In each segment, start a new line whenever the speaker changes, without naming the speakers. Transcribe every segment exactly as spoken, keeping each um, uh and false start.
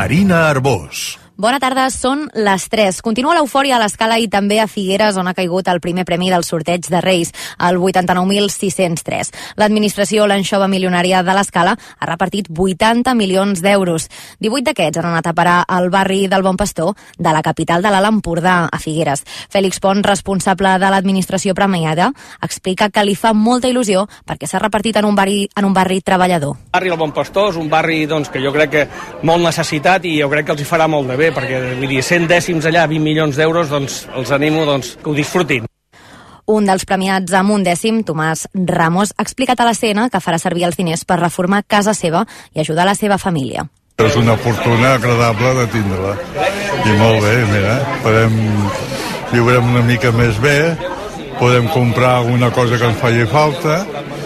Marina Arbós.
Bona tarda, són les tres. Continua l'eufòria a l'Escala i també a Figueres, on ha caigut el primer premi del sorteig de Reis, el vuitanta-nou mil sis-cents tres. L'administració l'anxova milionària de l'Escala ha repartit vuitanta milions d'euros. divuit d'aquests han anat a parar al barri del Bon Pastor de la capital de l'Alt Empordà, a Figueres. Fèlix Pont, responsable de l'administració premiada, explica que li fa molta il·lusió perquè s'ha repartit en un barri, en un barri treballador.
El barri del Bon Pastor és un barri doncs, que jo crec que molt necessitat i jo crec que els hi farà molt de bé, perquè vull dir, cent dècims allà, vint milions d'euros, doncs els animo doncs, que ho disfrutin.
Un dels premiats amb un dècim, Tomàs Ramos, ha explicat a la C N que farà servir els diners per reformar casa seva i ajudar la seva família.
És una fortuna agradable de tindre-la. I molt bé, mira, podem, viurem una mica més bé, podem comprar alguna cosa que ens faci falta,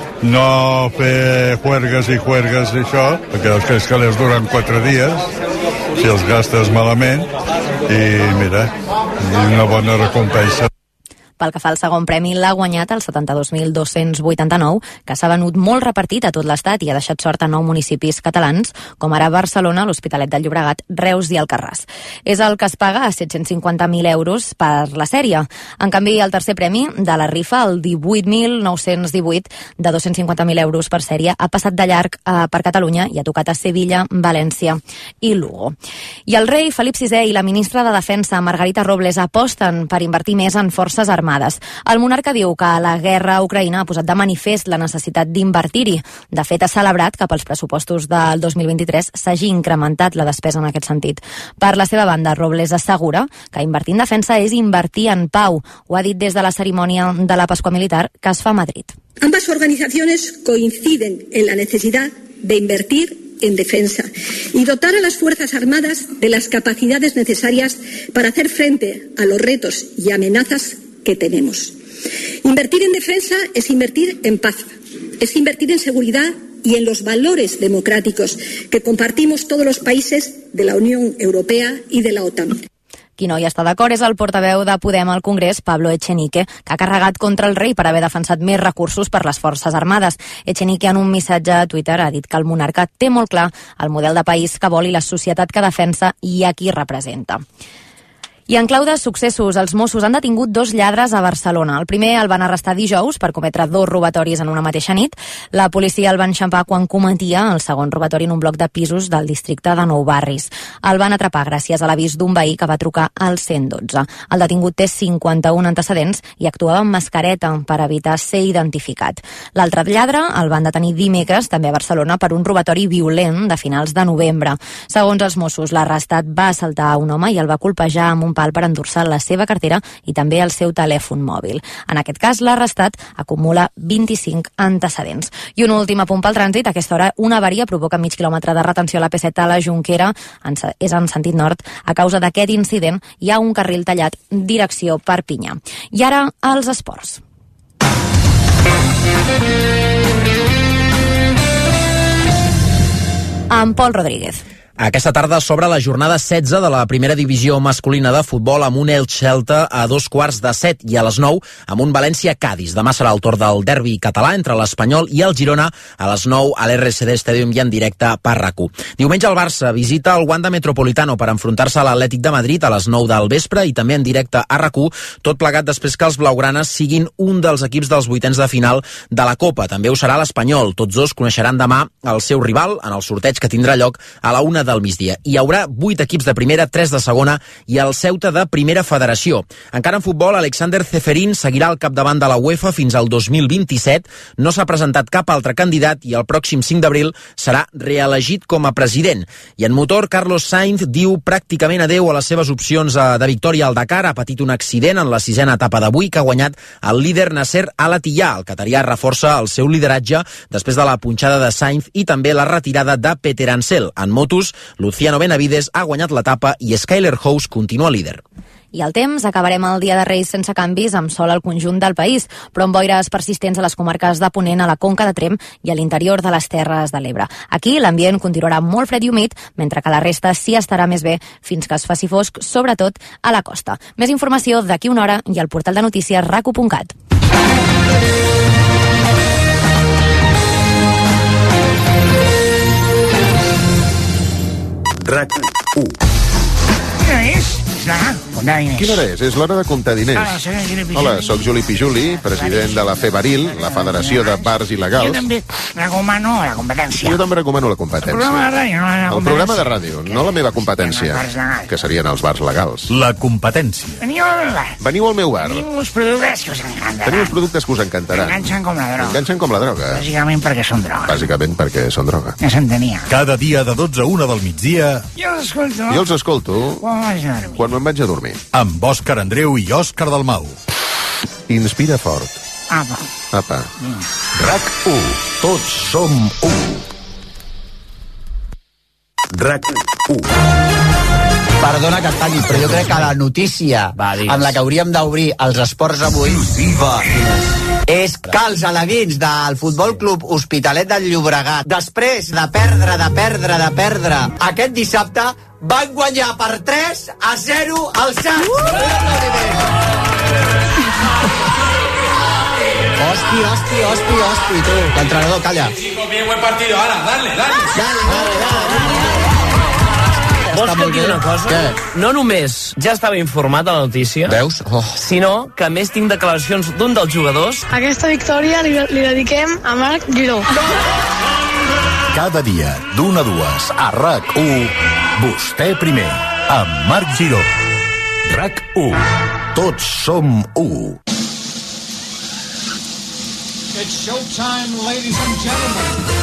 no fer juergues i juergues i això, perquè els calés duren quatre dies, si els gastes malament, i mira, una bona recompensa.
Pel que fa al segon premi, l'ha guanyat el setanta-dos mil dos-cents vuitanta-nou, que s'ha venut molt repartit a tot l'estat i ha deixat sort a nou municipis catalans, com ara Barcelona, l'Hospitalet de Llobregat, Reus i Alcarràs. És el que es paga a set-cents cinquanta mil euros per la sèrie. En canvi, el tercer premi de la rifa, el divuit mil nou-cents divuit, de dos-cents cinquanta mil euros per sèrie, ha passat de llarg eh, per Catalunya i ha tocat a Sevilla, València i Lugo. I el rei Felip sisè i la ministra de Defensa, Margarita Robles, aposten per invertir més en forces armades. El monarca diu que la guerra a Ucraïna ha posat de manifest la necessitat d'invertir-hi. De fet, ha celebrat que pels pressupostos del dos mil vint-i-tres s'hagi incrementat la despesa en aquest sentit. Per la seva banda, Robles assegura que invertir en defensa és invertir en pau. Ho ha dit des de la cerimònia de la Pasqua Militar que es fa a Madrid.
Ambas organizaciones coinciden en la necesidad de invertir en defensa y dotar a las Fuerzas Armadas de las capacidades necesarias para hacer frente a los retos y amenazas que tenemos. Invertir en defensa es invertir en paz, es invertir en seguridad y en los valores democráticos que compartimos todos los países de la Unión Europea y de la OTAN.
Qui no hi està d'acord és el portaveu de Podem al Congrés, Pablo Echenique, que ha carregat contra el rei per haver defensat més recursos per les Forces Armades. Echenique, en un missatge a Twitter, ha dit que el monarca té molt clar el model de país que vol i la societat que defensa i a qui representa. I en clau de successos, els Mossos han detingut dos lladres a Barcelona. El primer el van arrestar dijous per cometre dos robatoris en una mateixa nit. La policia el van enxampar quan cometia el segon robatori en un bloc de pisos del districte de Nou Barris. El van atrapar gràcies a l'avís d'un veí que va trucar al cent dotze. El detingut té cinquanta-un antecedents i actuava amb mascareta per evitar ser identificat. L'altre lladre el van detenir dimecres, també a Barcelona, per un robatori violent de finals de novembre. Segons els Mossos, l'arrestat va assaltar a un home i el va colpejar amb un pal per endur-se la seva cartera i també el seu telèfon mòbil. En aquest cas, l'arrestat acumula vint-i-cinc antecedents. I un últim apunt pel trànsit. A aquesta hora, una avaria provoca mig quilòmetre de retenció a la P set a la Jonquera. És en sentit nord. A causa d'aquest incident, hi ha un carril tallat direcció Perpinyà. I ara, els esports. Amb Pol Rodríguez.
Aquesta tarda s'obre la jornada setze de la primera divisió masculina de futbol amb un Elx-Celta a dos quarts de set i a les nou amb un València-Cadis. Demà serà el torn del derbi català entre l'Espanyol i el Girona a les nou a l'R S D Stadium i en directe per RAC u. Diumenge el Barça visita el Wanda Metropolitano per enfrontar-se a l'Atlètic de Madrid a les nou del vespre i també en directe a RAC u, tot plegat després que els blaugranes siguin un dels equips dels vuitens de final de la Copa. També ho serà l'Espanyol. Tots dos coneixeran demà el seu rival en el sorteig que tindrà lloc a la una del migdia. Hi haurà vuit equips de primera, tres de segona i el Ceuta de primera federació. Encara en futbol, Alexander Ceferín seguirà al capdavant de la UEFA fins al dos mil vint-i-set. No s'ha presentat cap altre candidat i el pròxim cinc d'abril serà reelegit com a president. I en motor, Carlos Sainz diu pràcticament adeu a les seves opcions de victòria al Dakar. Ha patit un accident en la sisena etapa d'avui que ha guanyat el líder Nasser Al-Attiyah. El catarià reforça el seu lideratge després de la punxada de Sainz i també la retirada de Peter Ansel. En motos, Luciano Benavides ha guanyat l'etapa i Skyler House continua líder.
I el temps, acabarem el dia de Reis sense canvis, amb sol al conjunt del país, però amb boires persistents a les comarques de Ponent, a la Conca de Tremp i a l'interior de les Terres de l'Ebre. Aquí l'ambient continuarà molt fred i humit, mentre que la resta sí estarà més bé fins que es faci fosc, sobretot a la costa. Més informació d'aquí una hora i al portal de notícies rac u punt cat.
RAC u.
Què és? Clar, comptar diners.
Quina hora és? És l'hora de comptar diners.
Ah, soc Juli Pijuli.
Hola, sóc Juli Pijuli, president de la FEBARIL, la Federació de Bars Il·legals.
Jo també recomano la competència.
Jo també recomano la competència.
El programa de ràdio, no la competència.
El programa de ràdio, no la meva competència, que serien els bars legals.
La competència.
Veniu al bar.
Veniu al meu bar.
Tenim uns productes que us encantaran.
Tenim uns productes que us encantaran.
Enganxen com la droga.
Enganxen com la droga.
Bàsicament perquè són droga.
Bàsicament perquè són droga.
Ja s'entenia.
Cada dia de dotze a una del migdia...
Jo els escolto.
Jo els escolto
Quan vaig a dormir.
quan me'n vaig a dormir.
Amb Òscar Andreu i Òscar Dalmau.
Inspira fort.
Apa.
Apa.
RAC u. Tots som u. RAC u.
Perdona que et talli, però jo crec que la notícia Va, amb la que hauríem d'obrir els esports avui és que els alevins del Futbol Club Hospitalet del Llobregat, després de perdre, de perdre, de perdre, aquest dissabte van guanyar per tres a zero al Sants. Hosti, hosti, hosti, hosti, tu. L'entrenador, calla.
Chicos, bien buen partido. Ahora, dale, dale.
Dale, dale, dale.
Vols que et digui una cosa?
Què?
No només ja estava informat de la notícia,
Veus? Oh.
sinó que a més tinc declaracions d'un dels jugadors.
Aquesta victòria li, li dediquem a Marc Giró.
Cada dia, d'una a dues, a RAC u, vostè primer, amb Marc Giró.
RAC u. Tots som u.
It's showtime, ladies and gentlemen.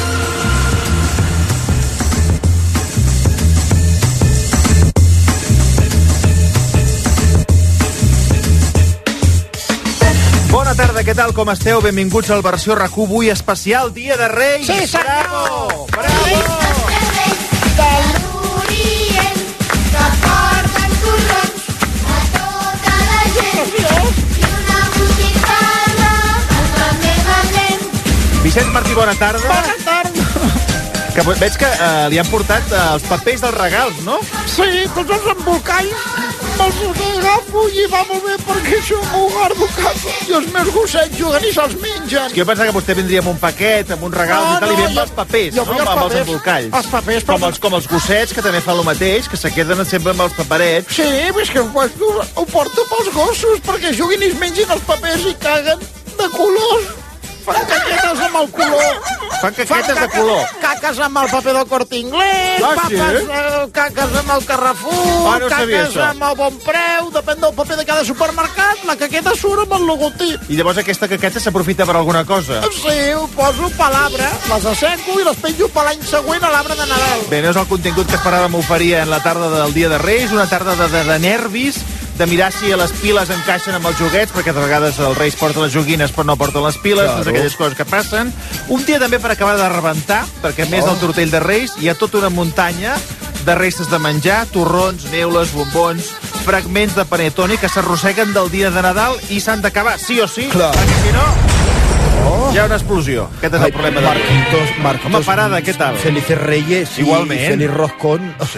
Bona tarda, què tal, com esteu? Benvinguts al versió RAC u, avui especial Dia de Reis.
Sí, senyor!
Bravo! Bravo!
De l'Orient, que porten torrons a tota la gent. I una botifarra també valent.
Vicenç Martí, bona tarda.
Bona tarda.
Que veig que eh, li han portat eh, els papers dels regals, no?
Sí, tots els embolcalls me'ls agafo i va molt bé perquè això m'ho guardo a casa. I els meus gossets juguen i se'ls mengen.
És que jo pensava que vostè vindria amb un paquet, amb uns regals
No,
i tal,
no,
i ve amb
jo-
els papers,
jo
no?
vull els
Amb els
papers.
embolcalls.
Els papers,
com
però-
els, com els gossets, que també fan el mateix, que se queden sempre amb els paperets.
Sí, però és que pues, ho porto pels gossos perquè juguin i es mengin els papers i caguen de colors. Fan caquetes amb el color.
Fan caquetes de color.
Caques amb el paper del Corte Inglés,
Ah, sí?
papes, eh, caques amb el Carrefour,
Ah, no sabia
caques
això.
amb el Bon Preu, depèn del paper de cada supermercat, la caqueta surt amb el logotip.
I llavors aquesta caqueta s'aprofita per alguna cosa.
Sí, ho poso per l'arbre, les asseco i les penjo per l'any següent a l'arbre de Nadal.
Bé, no és el contingut que esperàvem oferir en la tarda del Dia de Reis, una tarda de, de, de nervis, de mirar si les piles encaixen amb els joguets, perquè de vegades els Reis porten les joguines però no porten les piles,
Claro.
totes aquelles coses que passen. Un dia també per acabar de rebentar, perquè a més
Oh.
del tortell de Reis hi ha tota una muntanya de restes de menjar, torrons, neules, bombons, fragments de panetone que s'arrosseguen del dia de Nadal i s'han d'acabar, sí o sí,
Clar.
perquè si no... Hi ha una explosió. Aquest és el
Ay,
problema de
Marquitos, Marquitos.
Home, Parada, què tal?
Felices Reyes. y
Igualment.
Feliz Roscón.
Sí.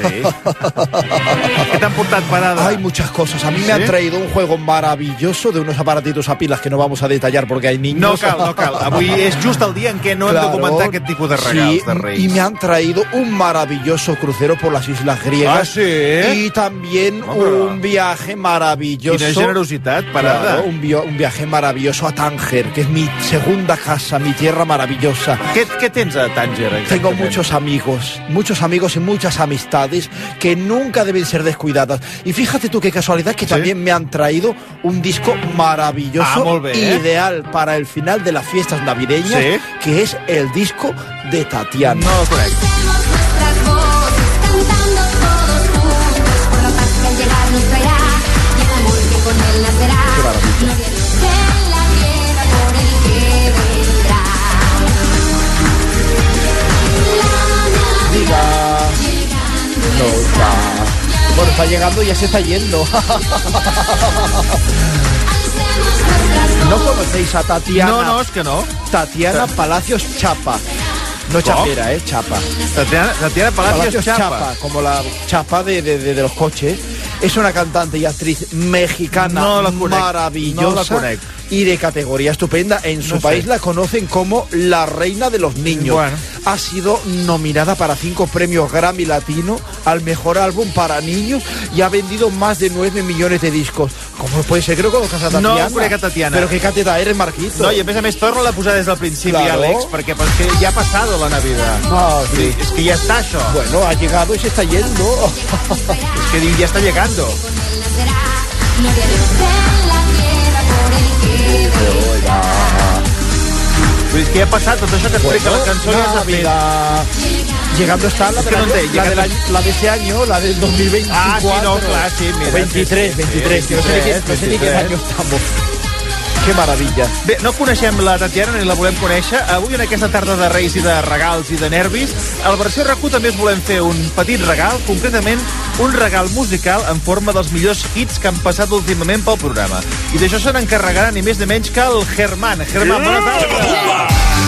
¿Qué te han portat, Parada?
Hay muchas cosas. A mí
¿Sí?
me han traído un juego maravilloso de unos aparatitos a pilas que no vamos a detallar porque hay niños.
No cal, no cal. Avui és just el dia en què no hem de comentar aquest tipus de regals
sí,
de Reis.
y me han traído un maravilloso crucero por las islas griegas.
Ah, sí?
Y también
Hombre.
un viaje maravilloso.
Quina generositat, Parada.
Claro, un, vi- un viaje maravilloso a Tánger, que es mi segunda casa, mi tierra maravillosa.
Què, què tens a Tànger, exactament?
Tengo muchos amigos, muchos amigos y muchas amistades que nunca deben ser descuidadas. Y fíjate tú qué casualidad que
¿Sí?
también me han traído un disco maravilloso,
Ah, molt bé, eh?
ideal para el final de las fiestas navideñas,
¿Sí?
que es el disco de Tatiana.
No el conec.
Nuestras voces cantando todos juntos por la paz que al llegar nos traerá y el amor que con él nacerá. Gloria a Dios en la tierra por el que vendrá. La Navidad
No está. Bueno, está llegando y ya se está yendo. ¿No conocéis a Tatiana?
No, no, és que no.
Tatiana Palacios Chapa. No chapera, eh, Chapa.
Tatiana, Tatiana Palacios, Chapa.
como la chapa de, de, de, de los coches. Es una cantante y actriz mexicana
No la conec,
maravillosa.
no la conec.
y de categoría estupenda. En su
No sé.
país la conocen como la reina de los niños.
Bueno.
Ha sido nominada para cinco premios Grammy Latino al mejor álbum para niños y ha vendido más de nueve millones de discos. ¿Cómo puede ser? Creo que conozcas a Tatiana.
No conec a Tatiana.
Però que cateta eres, Marquito.
No, i a més a més torna-la a posar des del principi,
Claro.
Àlex, perquè, perquè ja ha passat la Navidad.
Ah, sí.
És que ja està això.
Bueno, ha llegado y se está yendo.
És que diu, ja està llegando.
Gloria a Dios en la tierra por el que vendrá.
Vull dir, és que ja ha passat tot això que explica la cançó ja s'ha fet.
Navidad. Llegando está la,
Es
de
que no
la,
entenc,
la, de la,
llegando-
la de este año, la del dos mil veinticuatro.
Ah, sí, no, clar, sí, mira.
veintitrés, veintitrés, que no sé ni qué, no sé ni qué año estamos. Qué maravilla.
Bé, no coneixem la Tatiana ni la volem conèixer. Avui, en aquesta tarda de Reis i de regals i de nervis, a la versió R Q també us volem fer un petit regal, concretament un regal musical en forma dels millors hits que han passat últimament pel programa. I d'això se n'encarregarà ni més ni menys que el Germán. Germán, bona tarda.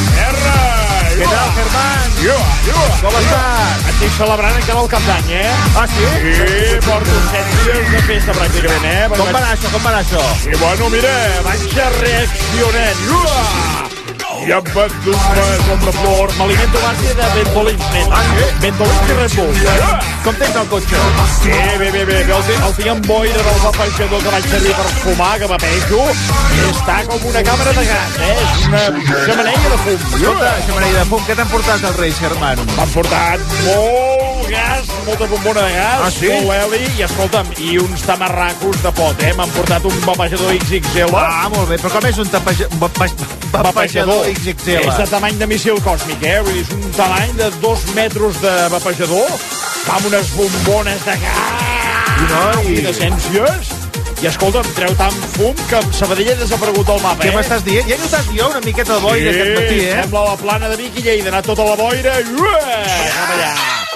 Què tal, Germán? Com estàs?
Estic celebrant encara el cap d'any, eh?
Ah, sí?
Sí, porto set dies de festa pràcticament, eh?
Com va anar això, com va anar això?
I bueno, mira, vaig reaccionant. Uah! I em van donar com de flor. M'alimento a base de Ventolins, nen.
Ah, sí?
Ventolins i Red Bull.
Ah, com tens el cotxe?
Sí, bé, bé, bé. El, tinc- el tinc amb boira del vapejador que vaig servir per fumar, que vapejo. Està com una càmera de gas, eh? És una xemeneia de fum.
Escolta, xemeneia de fum, què t'han portat els Reis, Germán?
M'han portat molt gas, molta bombona de gas,
Ah, sí?
molt heli, i escolta'm, i uns tamarracos de pot, eh? M'han portat un vapejador X X L.
Ah, molt bé, però com és un tapeja... vapejador X X L?
És de tamany de missil còsmic, eh? Vull dir, és un tamany de dos metres de vapejador, amb unes bombones de gas
I no, i-
i d'essències. I escolta'm, treu tant fum que Sabadell ha desaparegut del mapa,
Què
eh?
m'estàs dient? Ja he notat jo una miqueta de boira
Sí,
aquest matí, eh?
sembla la plana de Vic i Lleida, ha anat tota la boira. Uah, cap allà.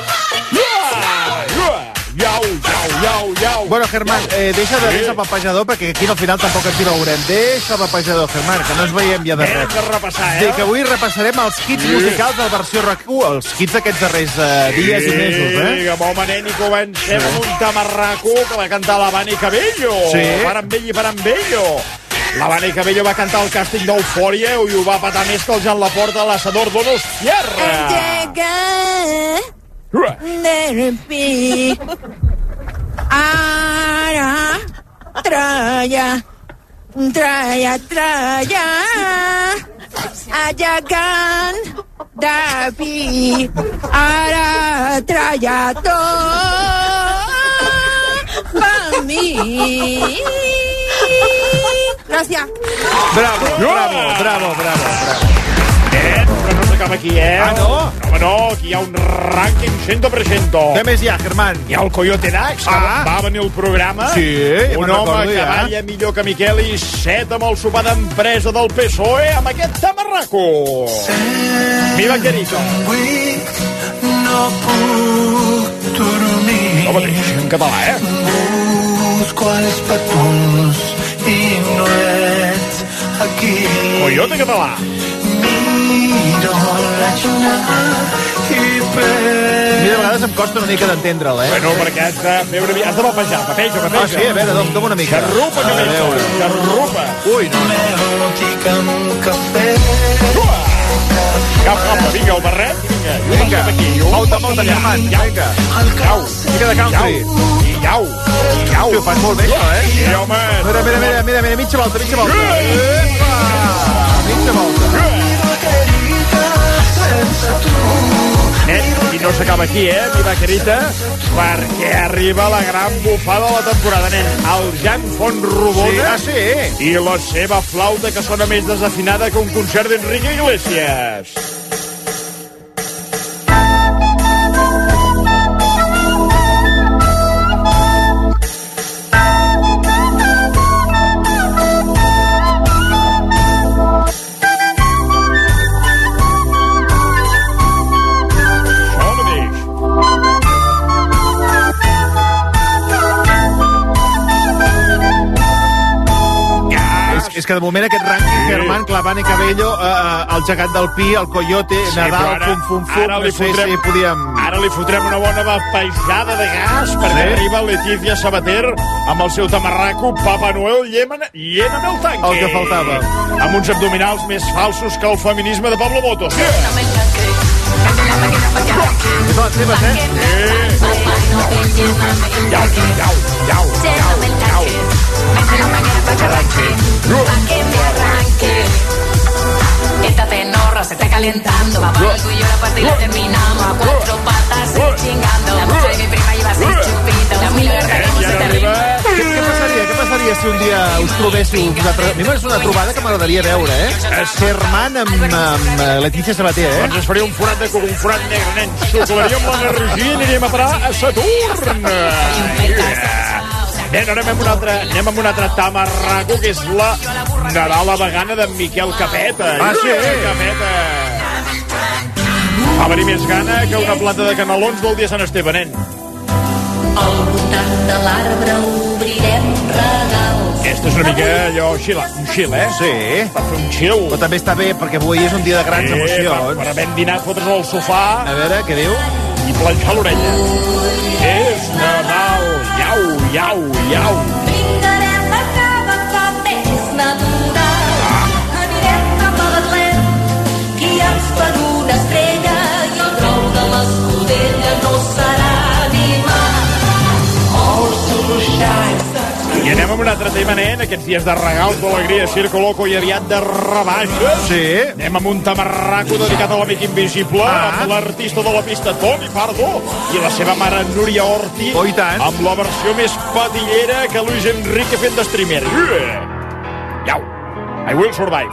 Uah, uah. Iau, iau, iau, iau.
Bueno, Germán, eh, deixa de dir el papejador, perquè aquí al final tampoc ens hi veurem. Deixa el papejador, Germán, que no ens veiem ja de
Hem
res.
de repassar,
Sí,
eh?
que avui repassarem els hits
Sí.
musicals de la versió R Q, els hits d'aquests darrers eh, dies i mesos, eh?
Sí, amb home nen i comencem amb un tamarraco que va cantar la Vani Cabello.
Sí.
Para amb ell i para amb ello. La Vani Cabello va cantar el càsting d'Eufòria i ho va patar més que el Jan Laporta a l'assador Donostierra. Uah.
Ara, traya, traya, traya, ayagan, Davi, ara, traya, to, pa mi. Gràcies.
Bravo, bravo, bravo, bravo, bravo.
Eh, que no s'acaba aquí, eh?
Ah, no?
Home, no, aquí hi ha un rànquing cent per cent.
Què més hi ha, Germán?
Hi ha el Coyote Dax, que
Ah.
va venir al programa.
Sí, ja
un
me'n
home
recordo,
que
ja.
balla millor que Miquel i set amb el sopar d'empresa del P S O E amb aquest tamarraco. Mi vaquerito.
No puc dormir.
Home, en català, eh?
Busco els petons i no ets aquí.
Coyote català.
Miro la lluna i per...
Mira, a vegades em costa una mica d'entendre'l, eh?
Bueno, perquè has de fer una mica... Has de vapejar, vapeja, vapeja.
Ah, sí? A veure, dom, dom una mica.
Xarrupa,
A
cabello,
veure.
xarrupa.
Ui, no, no.
Melòdic amb cafè.
Cap, cap, vinga, el barret, vinga.
Vinga,
cap aquí.
mouta, mouta, Germán, vinga.
Iau,
Mica de country.
iau, iau.
Tio, ho fas molt bé, això, eh?
Sí, home.
Mira, mira, mira, mira, mira, mitja volta, mitja volta. Epa! Mitja volta.
Eh, i no s'acaba aquí, eh, mi vaquerita, perquè arriba la gran bufada de la temporada, nen. El Jan Fontrodona.
Sí, ah, sí?
I la seva flauta, que sona més desafinada que un concert d'Enrique Iglesias.
és que de moment aquest rànquing, sí. Germán, Claván i Cabello, eh, el gegant del Pi, el Coyote, sí, Nadal, ara, fum, fum, fum,
ara li
no sé
fotrem,
si podíem...
Ara li fotrem una bona bapaisada de gas, perquè sí. arriba Leticia Sabater amb el seu tamarraco Papa Noel llémame el tanque.
El que faltava.
Amb uns abdominals més falsos que el feminisme de Pablo Motos. Sí.
És de les teves, eh?
Sí. Iau, iau, iau, iau, iau.
Esta tenorra se está calentando. Va por el tuyo, la parte y la terminamos. A cuatro patas, chingando. La mujer de mi prima iba a ser chupita. La mil verdes como se termina.
Què, què passaria? Què passaria si un dia us trobéssiu vosaltres? A mi és una trobada que m'agradaria veure, eh? Germán amb, amb Leticia Sabater, eh?
Doncs es faria un forat de un forat negre, nen. Xuclaríem l'energia i aniríem a parar a Saturn. Yeah. Bé, anem amb un altre, anem amb un altre tamarraco, que és la Nadala vegana d'en Miquel Capeta.
Ah, sí?
Capeta. Va venir més gana que una plata de canelons del dia Sant Esteve, nen.
Al voltant de l'arbre obrirem regals.
Aquesta és una mica allò, xil, un xil, eh?
Sí.
Per fer un xil.
Però també està bé, perquè avui és un dia de grans
sí,
emocions.
Per, per haver dinat, fotre's al sofà.
A veure, què diu?
I planxar l'orella. És Nadal. Iau, iau, iau.
Vingarem a cada cop més natural. Ah. Anirem cap a Betlem, guiats per una estrella, i el tron de l'escudella no serà animat. All sunshine.
I anem amb un altre tema, nen, aquests dies de regals, d'alegria, circo loco i aviat de rebaixes.
Sí.
Anem amb un tamarraco dedicat a l'amic invisible,
ah.
amb l'artista de la pista, Toni Pardo, i la seva mare, Núria Ortiz,
oh,
amb la versió més patillera que Luis Enrique fent de streamer. Yeah. Iau. I will survive.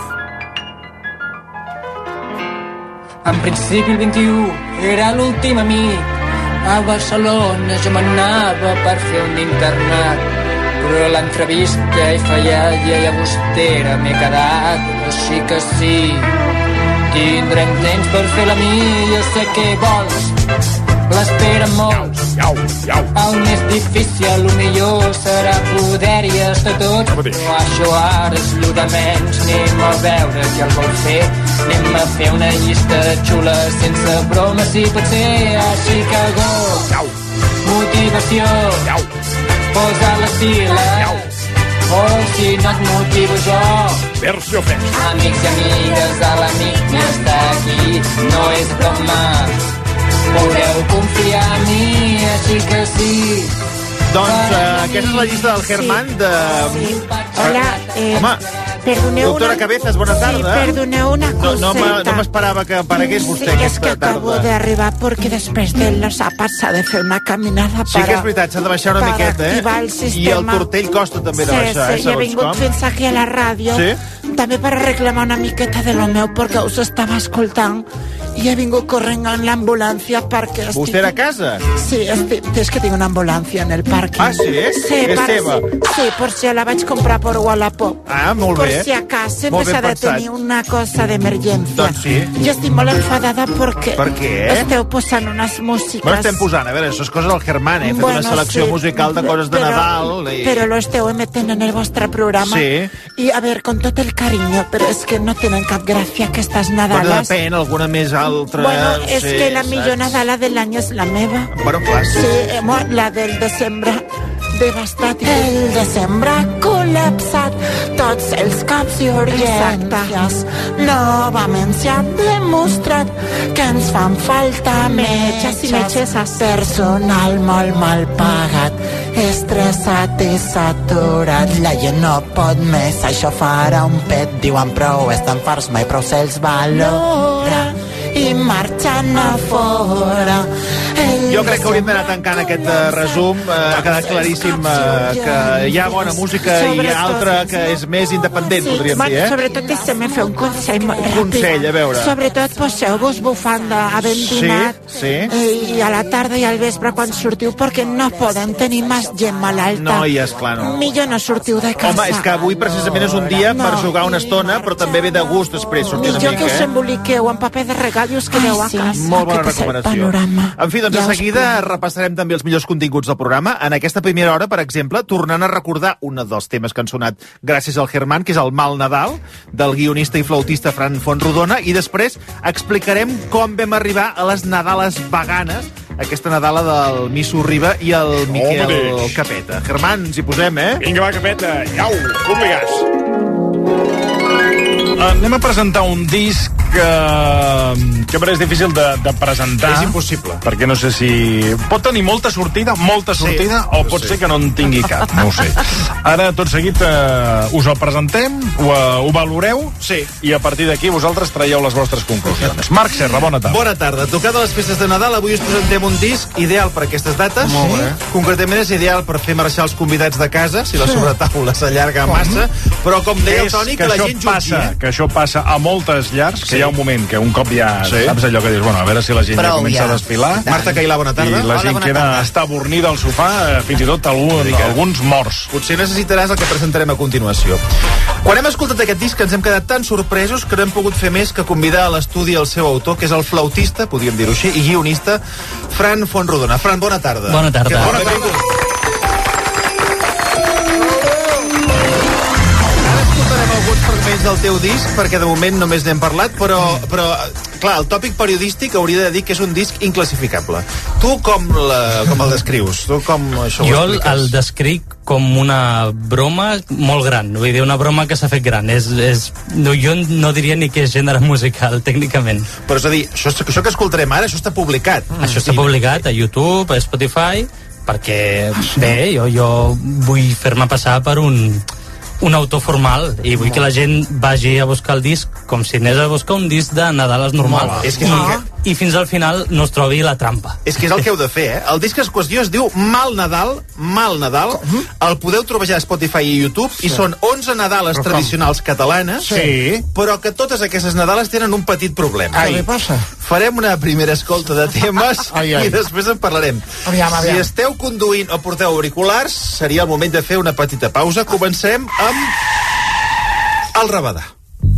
En principi el vint-i-u era l'últim amic. A Barcelona jo m'anava per fer un internat, però l'entrevista i feia i a Bustera m'he quedat, així que sí, tindrem temps per fer la mi, jo sé què vols, l'esperen molts.
Iau, iau.
El més difícil, el millor serà poder-hi estar tots, però això ara és lo de menys. Anem a veure qui el vol fer, anem a fer una llista xula sense bromes si pot ser, així que go.
Iau.
Motivació.
Iau.
Posa les piles. O si no et motivo jo.
Versió fest.
Amics i amigues, a l'amic ja està aquí, no és broma. Podeu confiar en mi, així que sí.
Doncs uh, aquesta és la llista del Germán de...
Sí. Hola, eh,
Home,
perdoneu
doctora
una...
Cabezas, bona tarda.
Sí, perdoneu una coseta.
No, no m'esperava que aparegués vostè
sí,
aquesta
és que acabo
tarda.
d'arribar perquè després de los àpats s'ha de fer una caminada per...
Sí que és veritat, s'ha de baixar una miqueta, eh?
El sistema.
I el tortell costa també de
sí,
baixar,
sí,
eh?
Sí, he vingut com? fins aquí a la ràdio.
Sí?
També per reclamar una miqueta de lo meu, perquè us estava escoltant i he vingut corrent en l'ambulància perquè... Estic...
Vostè era a casa?
Sí, estic... és que tinc una ambulància en el pàrquing.
Ah, sí?
Sí,
és
per...
seva?
Sí, per si la vaig comprar per Wallapop.
Ah, molt
per
bé.
Per si acaso sempre s'ha de tenir una cosa d'emergència.
Doncs sí.
Jo estic molt enfadada perquè...
Per què?
Esteu posant unes músiques...
Bueno, estem posant, a veure, això és cosa del Germán, eh? Fet bueno, una selecció sí, musical de coses de
però,
Nadal. I...
Però lo esteu emetent en el vostre programa.
Sí.
I, a veure, con tot el carinyo, però és que no tenen cap gràcia aquestes Nadales.
Bueno, depèn, alguna més altra...
Bueno, és
sí,
que la millor
saps?
Nadala de l'any és la meva.
Bueno, clar, sí.
Sí, la del desembre devastat. El desembre col·lapsat, tots els caps i urgències. Novament s'ha demostrat que ens fan falta metges i metgesses. Personal molt mal pagat, estressat i saturat. La gent no pot més, això farà un pet. Diuen prou, estan farts, mai prou se'ls valora i marxant a fora.
Jo crec que hauríem d'anar tancant aquest uh, resum. Uh, ha quedat claríssim uh, que hi ha bona música i hi ha altra que és més independent, sí, podríem
bueno,
dir, eh?
Sobretot deixem fer un consell molt ràpid.
Consell, a veure.
Sobretot poseu-vos bufanda havent
sí,
dinat
sí.
i a la tarda i al vespre quan sortiu, perquè no poden tenir més gent malalta.
No, i esclar, no.
Millor no sortiu de casa.
Home, és que avui precisament és un dia no. per jugar una estona, però també ve de gust després sortir
Millor
una mica,
que us
eh?
emboliqueu en paper de regal radio, es quedeu a casa.
Molt bona
Aquest és el
recomanació.
panorama.
En fi, doncs
Ja
de
us
seguida
prometo.
repassarem també els millors continguts del programa. En aquesta primera hora, per exemple, tornant a recordar un dels temes que han sonat gràcies al Germán, que és el Mal Nadal, del guionista i flautista Fran Fontrodona, i després explicarem com vam arribar a les Nadales veganes, aquesta Nadala del Misso Riba i el Miquel
mateix.
Capeta. Germán, ens hi posem, eh?
Vinga, va, Capeta. Iau, obligats. Anem a presentar un disc que, que és difícil de, de presentar.
És impossible.
Perquè no sé si... Pot tenir molta sortida, molta sortida, sí, o pot sé. ser que no en tingui cap, no ho sé. Ara, tot seguit, eh, us el presentem, ho, ho valoreu,
sí.
i a partir d'aquí vosaltres traieu les vostres conclusions. Marc Serra, bona tarda.
Bona tarda. Tocada les festes de Nadal, avui us presentem un disc ideal per aquestes dates.
Molt bé.
Concretament és ideal per fer marxar els convidats de casa, si la sobretaula s'allarga massa, però com deia el Toni, que, que la gent jutgi,
passa,
eh?
que això passa a moltes llars, que
Sí.
hi ha un moment que un cop ja
Sí.
saps allò que dius, bueno, a veure si la gent
Prou
ja comença
ja.
a desfilar.
Marta Cailà, bona tarda.
I la
Hola,
gent
bona
queda,
tarda.
està avornida al sofà, eh, fins i tot algun, alguns morts.
Potser necessitaràs el que presentarem a continuació. Quan hem escoltat aquest disc ens hem quedat tan sorpresos que no hem pogut fer més que convidar a l'estudi el seu autor, que és el flautista, podríem dir-ho així, i guionista, Fran Fontrodona. Fran, bona tarda.
Bona tarda.
Que
Bona
tarda. Ara escoltarem alguns fragments del teu disc, perquè de moment només n'hem parlat, però, però clar, el tòpic periodístic hauria de dir que és un disc inclassificable. Tu com, la, com el descrius? Tu com això ho
Jo el,
expliques?
el descric com una broma molt gran, vull dir, una broma que s'ha fet gran. És, és, no, jo no diria ni que és gènere musical, tècnicament.
Però és a dir, això, això que escoltarem ara, això està publicat.
Mm. Això està publicat a YouTube, a Spotify, perquè, bé, jo, jo vull fer-me passar per un, un autor formal i vull que la gent vagi a buscar el disc com si anés a buscar un disc de Nadales normal.
Molt bé. És que és el que-
I fins al final no es trobi la trampa.
És que és el que heu de fer, eh? El disc en qüestió es diu Mal Nadal, Mal Nadal. El podeu trobar ja a Spotify i YouTube, sí. I són onze Nadales
Però com?
tradicionals catalanes,
Sí.
però que totes aquestes Nadales tenen un petit problema.
Què li passa?
Farem una primera escolta de temes
Ai, ai.
i després en parlarem.
Aviam, aviam.
Si esteu conduint o porteu auriculars, seria el moment de fer una petita pausa. Comencem amb el Rabadà.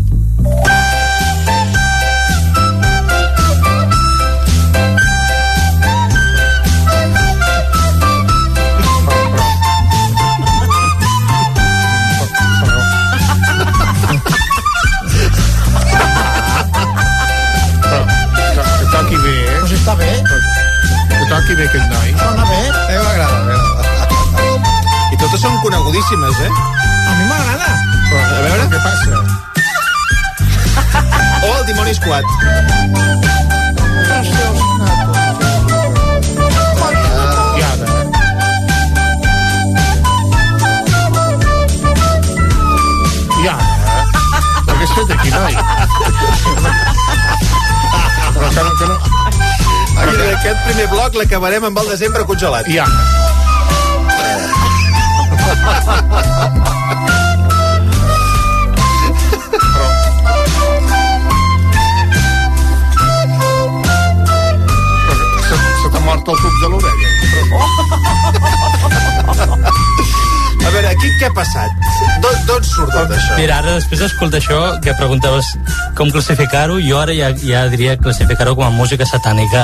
Que toqui bé, eh? Però si està bé. Que toqui bé aquest noi. Sona bé. A mi m'agrada, m'agrada.
I totes són conegudíssimes, eh?
A mi m'agrada.
A veure
què passa.
O el Dimoni Squad.
I ara? I ara? Però què has fet aquí, noi? Però que no, que no...
Mira, aquest primer bloc l'acabarem amb el desembre congelat.
I ara? Se t'ha mort el tub de l'orella.
A veure, aquí què ha passat? D'on surt tot això?
Mira, ara després d'escoltar això, que preguntaves com classificar-ho, jo ara ja, ja diria classificar-ho com a música satànica.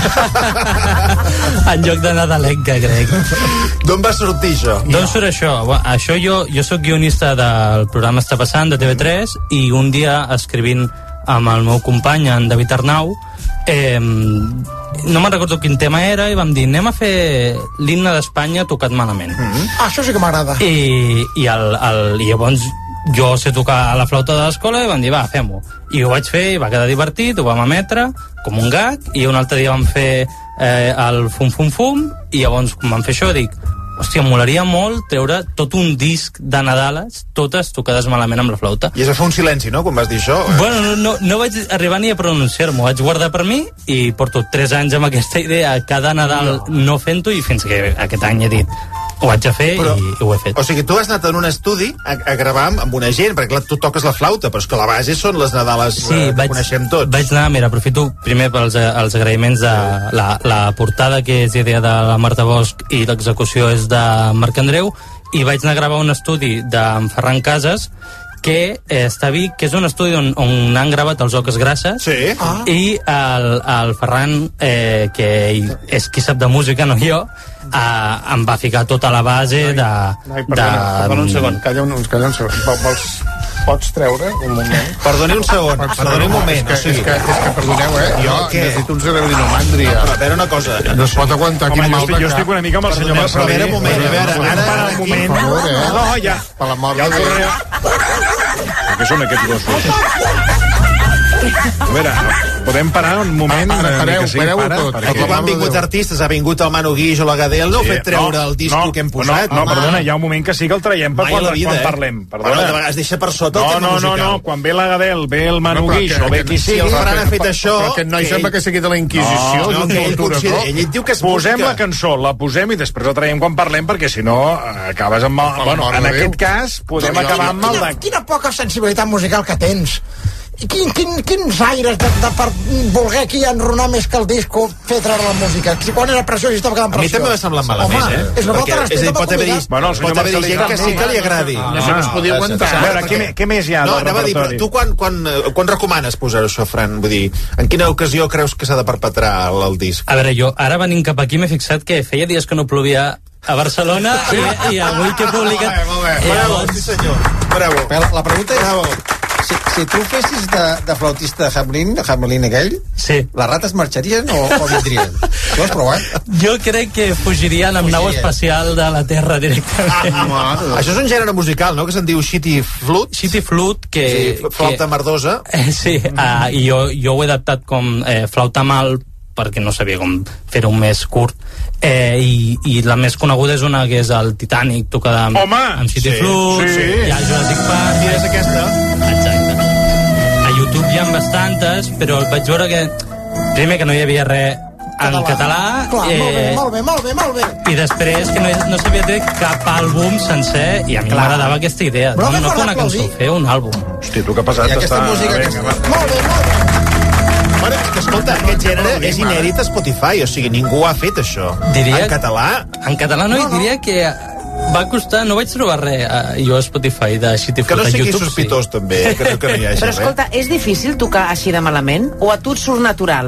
En lloc de nadalenca, crec.
D'on va sortir això?
D'on surt això? Bueno, això jo, jo sóc guionista del programa Està Passant, de T V tres, i un dia, escrivint amb el meu company, en David Arnau, eh, no me'n recordo quin tema era, i vam dir, anem a fer l'himne d'Espanya tocat malament.
Mm-hmm. Ah, això sí que m'agrada.
I, i, el, el, i llavors jo sé tocar a la flauta de l'escola i vam dir, va, fem-ho. I ho vaig fer, i va quedar divertit, ho vam emetre com un gag, i un altre dia vam fer eh, el fum fum fum, i llavors quan vam fer això dic, hòstia, molaria molt treure tot un disc de Nadales, totes tocades malament amb la flauta.
I es va fer un silenci, no?, quan vas dir això.
Bueno, no, no, no vaig arribar ni a pronunciar-m'ho, vaig guardar per mi i porto tres anys amb aquesta idea cada Nadal no, no fent-ho, i fins que aquest any he dit, ho vaig a fer. Però, i, i ho he fet.
O sigui, tu has anat en un estudi a, a gravar amb, amb una gent, perquè clar, tu toques la flauta, però és que la base són les Nadales
sí,
eh, que
vaig,
coneixem tots.
Vaig anar, mira, aprofito primer pels els agraïments de la, la portada, que és idea de la Marta Bosch, i l'execució és de Marc Andreu, i vaig anar a gravar un estudi d'en Ferran Casas, que eh, està a Vic, que és un estudi on, on han gravat els Oques Grasses,
sí.
ah. i el, el Ferran, eh, que és qui sap de música, no jo, eh, em va ficar tota la base de...
Ai, perdona,
de...
perdona un segon, calla un, calla un segon. Vols, pots treure un moment?
Perdoni un segon,
Pots
perdoni un moment.
És que,
o sigui...
és que, és que perdoneu, eh? Jo
què?
necessito un cerebrinomàndria.
Però a veure una cosa.
No es pot aguantar
Home,
quin mal
jo,
de
estic, jo
cap.
estic una mica amb el senyor Marcelí.
Però a veure, un moment, a veure,
Podem
ara-
parar un moment.
Per favor, eh?
No, ja.
Per l'amor
Ja
de
el
Déu.
tornaré. Què són aquests gossos? A veure, podem parar un moment?
Ara,
eh,
pareu,
que sigui
pareu
para,
tot.
perquè-
O com han vingut artistes, ha vingut el Manu Guix o la Gadel, no heu fet treure el disco que hem posat?
No, no, perdona, hi ha un moment que sí que el traiem per
Mai a
quan,
la vida,
quan
eh?
parlem.
Bueno,
Perdona.
de vegades deixa per sota el
No,
tema
no, no,
musical.
no, quan ve la Gadel, ve el Manu
No, però
Guix
que-
o ve
que-
qui
si
sigui...
el Ferran ha
Però
fet
que-
això...
Però aquest noi
que
sembla
ell-
que sigui de la Inquisició.
No,
d'un
que ell
torturador.
considera- ell diu que és
Posem
música.
la cançó, la posem i després la traiem quan parlem, perquè si no eh, acabes amb... El,
Per
bueno,
l'amor
en
de
aquest
Déu.
cas podem acabar amb el...
Quina,
de-
quina poca sensibilitat musical que tens. I quin, quin, quins aires de, de per voler aquí enronar més que el disco fer treure la música. Si quan era preciós i estava quedant
A mi
preciós.
també m'ha semblat malament,
Home,
eh?
és una
Perquè,
falta de
és a dir,
respecte
pot
per
haver-hi
convidat.
Bueno, el senyor
pot haver-hi
Marcelí
gent que sí que li agradi.
No, això no es podia aguantar.
A veure, què, me- què més hi ha
No,
del
anava a dir, però
repertori?
tu quan, quan, eh, quan recomanes posar això, Fran? Vull dir, en quina ocasió creus que s'ha de perpetrar el, el disc?
A veure, jo ara venint cap aquí m'he fixat que feia dies que no plovia a Barcelona i, i avui que he publicat...
Molt bé, molt bé.
i
Bravo,
llavors-
sí senyor. Bravo.
La, la pregunta és...
Bravo.
Si, si tu fessis de, de flautista Hamelin, Hamelin aquell,
sí.
les rates marxarien o, o vindrien? Tu has provat?
Jo crec que fugirien amb nau espacial de la Terra directament.
Ah, això és un gènere musical, no?, que se'n diu Shitty Flute.
Shitty Flute, que...
Sí, flauta
que,
merdosa.
Eh, sí, uh, i jo, jo ho he adaptat com eh, flauta mal, perquè no sabia com fer-ho més curt, eh, i, i la més coneguda és una que és el Titanic, tocada amb,
Home!
amb Shitty
Sí,
Flute,
sí.
hi ha Jurassic Park...
Quina és aquesta?
Exacte. A YouTube hi ha bastantes, però vaig veure que primer que no hi havia res en català,
Clar,
eh,
molt bé, molt bé, molt bé, molt bé.
i després que no, no s'havia tret cap àlbum sencer, i a mi m'agradava aquesta idea.
Però
No,
que
no
per
fer una cançó,
aplaudir.
fer un àlbum.
Hosti, tu què ha passat?
I aquesta
Està-
música que-
Vinga, va.
Molt bé, molt bé.
Bueno, és que, escolta, aquest gènere és inèdit a Spotify, o sigui, ningú ha fet això.
Diria-
En català...
En català no, no, no. diria que va costar, no vaig trobar res a, jo a Spotify de Shitty
Que no
Flute. A
sigui
YouTube,
sospitós, també, eh? que, no, que no hi hagi
Però
res.
escolta, és difícil tocar així de malament? O a tu et surt natural?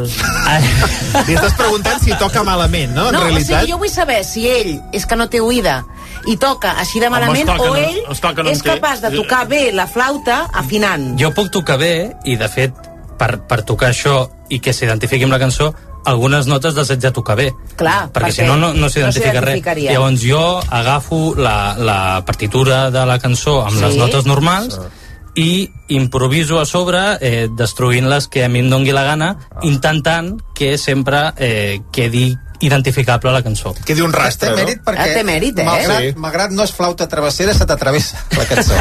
Li estàs preguntant si toca malament, no? En
No, o
realitat...
sigui, jo vull saber si ell és que no té oïda i toca així de malament,
esclar que
o
no-
ell
esclar que no
és
en té.
capaç de tocar bé la flauta afinant.
Jo puc tocar bé, i de fet, per, per tocar això i que s'identifiqui amb la cançó, algunes notes les haig de tocar bé.
Clar,
perquè si no, no, no s'identifica res.
s'identificaria.
Llavors jo agafo la, la partitura de la cançó amb
Sí.
les notes normals i improviso a sobre, eh, destruint les que a mi em dongui la gana, intentant que sempre eh, quedi identificable la cançó.
Quedi un rastre,
Té mèrit perquè,
Ah, té mèrit, eh?
malgrat,
Sí.
malgrat no és flauta travessera, se t'atravessa la cançó.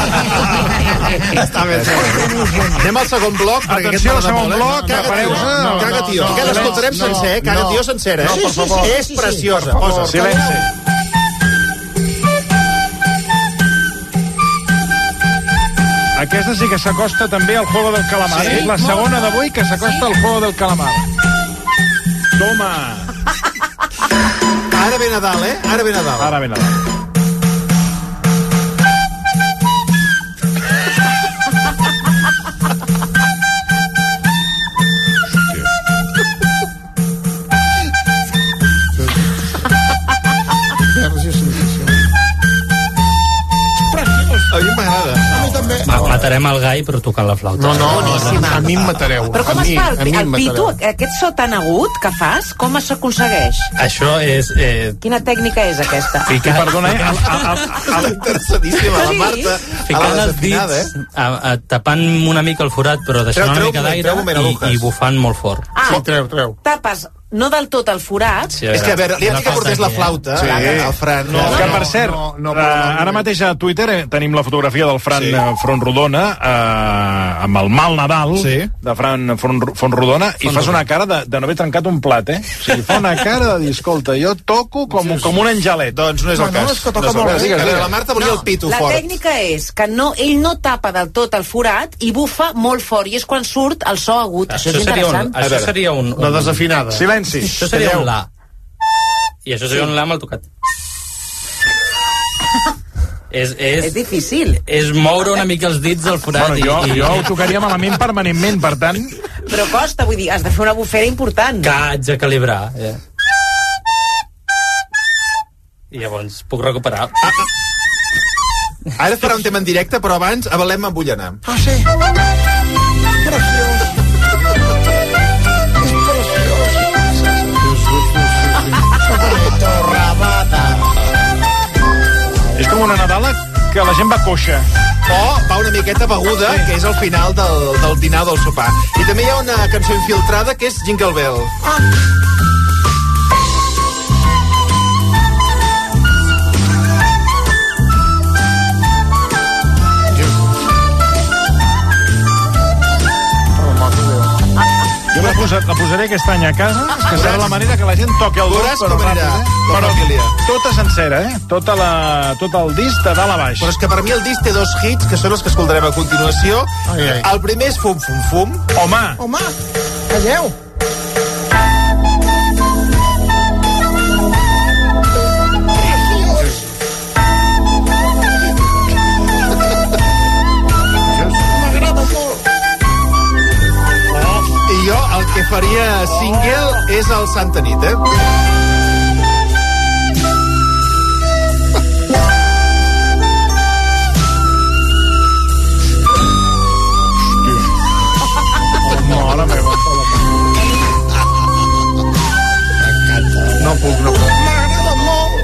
Està bé. Anem al segon bloc, perquè aquest
Atenció,
m'agrada
segon
molt, eh?
bloc,
Caga,
apareu-se.
tio.
No,
Caga,
no,
tio.
no,
Que l'escoltarem
no,
sencer, eh? Caga,
no.
tio, sencera.
No,
eh?
per favor.
És preciosa. Posa.
Silenci. Aquesta sí que s'acosta també al Juego del Calamar.
Sí?
És la segona d'avui que s'acosta al Juego del Calamar. Toma!
Ara ve Nadal, eh? Ara ve Nadal.
Ara ve Nadal.
A mi m'agrada.
A mi també.
Ma- Matarem el gai però tocant la flauta.
No, no,
Boníssima.
a mi em matareu.
Però com
a
es
mi,
fa
a
el,
mi
el
em
pito,
matareu.
aquest so tan agut que fas, com s'aconsegueix?
Això és... Eh,
Quina tècnica és aquesta?
I perdona, eh? El, el, el, el,
Interessadíssima, la
Sí.
Marta. A
ficant
la
els
desafinada,
dits,
eh?
a, a, tapant una mica el forat, però deixant
Treu-
una
treu
mica
un moment, treu un moment,
d'aire
Alujas.
i, i bufant molt fort.
Ah,
Sí, treu, treu.
tapes no del tot el forat.
Sí,
És que, a veure, li hem
una
dit que portés la
falta aquí,
flauta,
Sí.
el Fran.
No,
que,
no,
per cert,
no, no,
eh,
no,
ara mateix a Twitter eh, tenim la fotografia del Fran
Sí.
sí. Frontrodona eh, amb el mal Nadal
Sí.
de Fran Front, Frontrodona i fas una cara de, de no haver trencat un plat, eh? O sigui, fa una cara de dir, escolta, jo toco com, com un angelet.
Doncs no és el
Bueno,
cas.
és que toca
No és el
molt
cas.
bé.
A veure, la Marta volia el pito
la
fort.
tècnica és que no, ell no tapa del tot el forat i bufa molt fort, i és quan surt el so agut. Això, és
seria un,
interessant.
això seria un, un,
La desafinada.
Silenci.
això seria un la. I això seria un la mal tocat. És, és,
és difícil.
És moure una mica els dits del forat.
Bueno, jo,
i, i...
jo ho tocaria malament permanentment, per tant...
Però costa, vull dir, has de fer una bufera important.
Que haig de calibrar, eh? I llavors puc recuperar. Ah, ah.
Ara farà un tema en directe, però abans avalem amb Ullana.
Ah, sí? Preciós. És preciós.
Rabada.
És com una Nadala que la gent va coixa.
O va una miqueta beguda, sí. Que és el final del, del dinar del sopar. I també hi ha una cançó infiltrada que és Jingle Bell.
Ah.
Jo la, posa, la posaré aquest any a casa, que serà la manera que la gent toqui el dos, però ràpid, eh? Però tota sencera, eh? Tota la, tot el disc de dalt a baix.
Però és que per mi el disc té dos hits, que són els que escoltarem a continuació. Ai, ai. El primer és Fum Fum Fum.
Home!
Home, calleu!
Jo el que faria single és el Santa Nit, eh?
Mare meva. No puc, no puc.
M'agrada molt.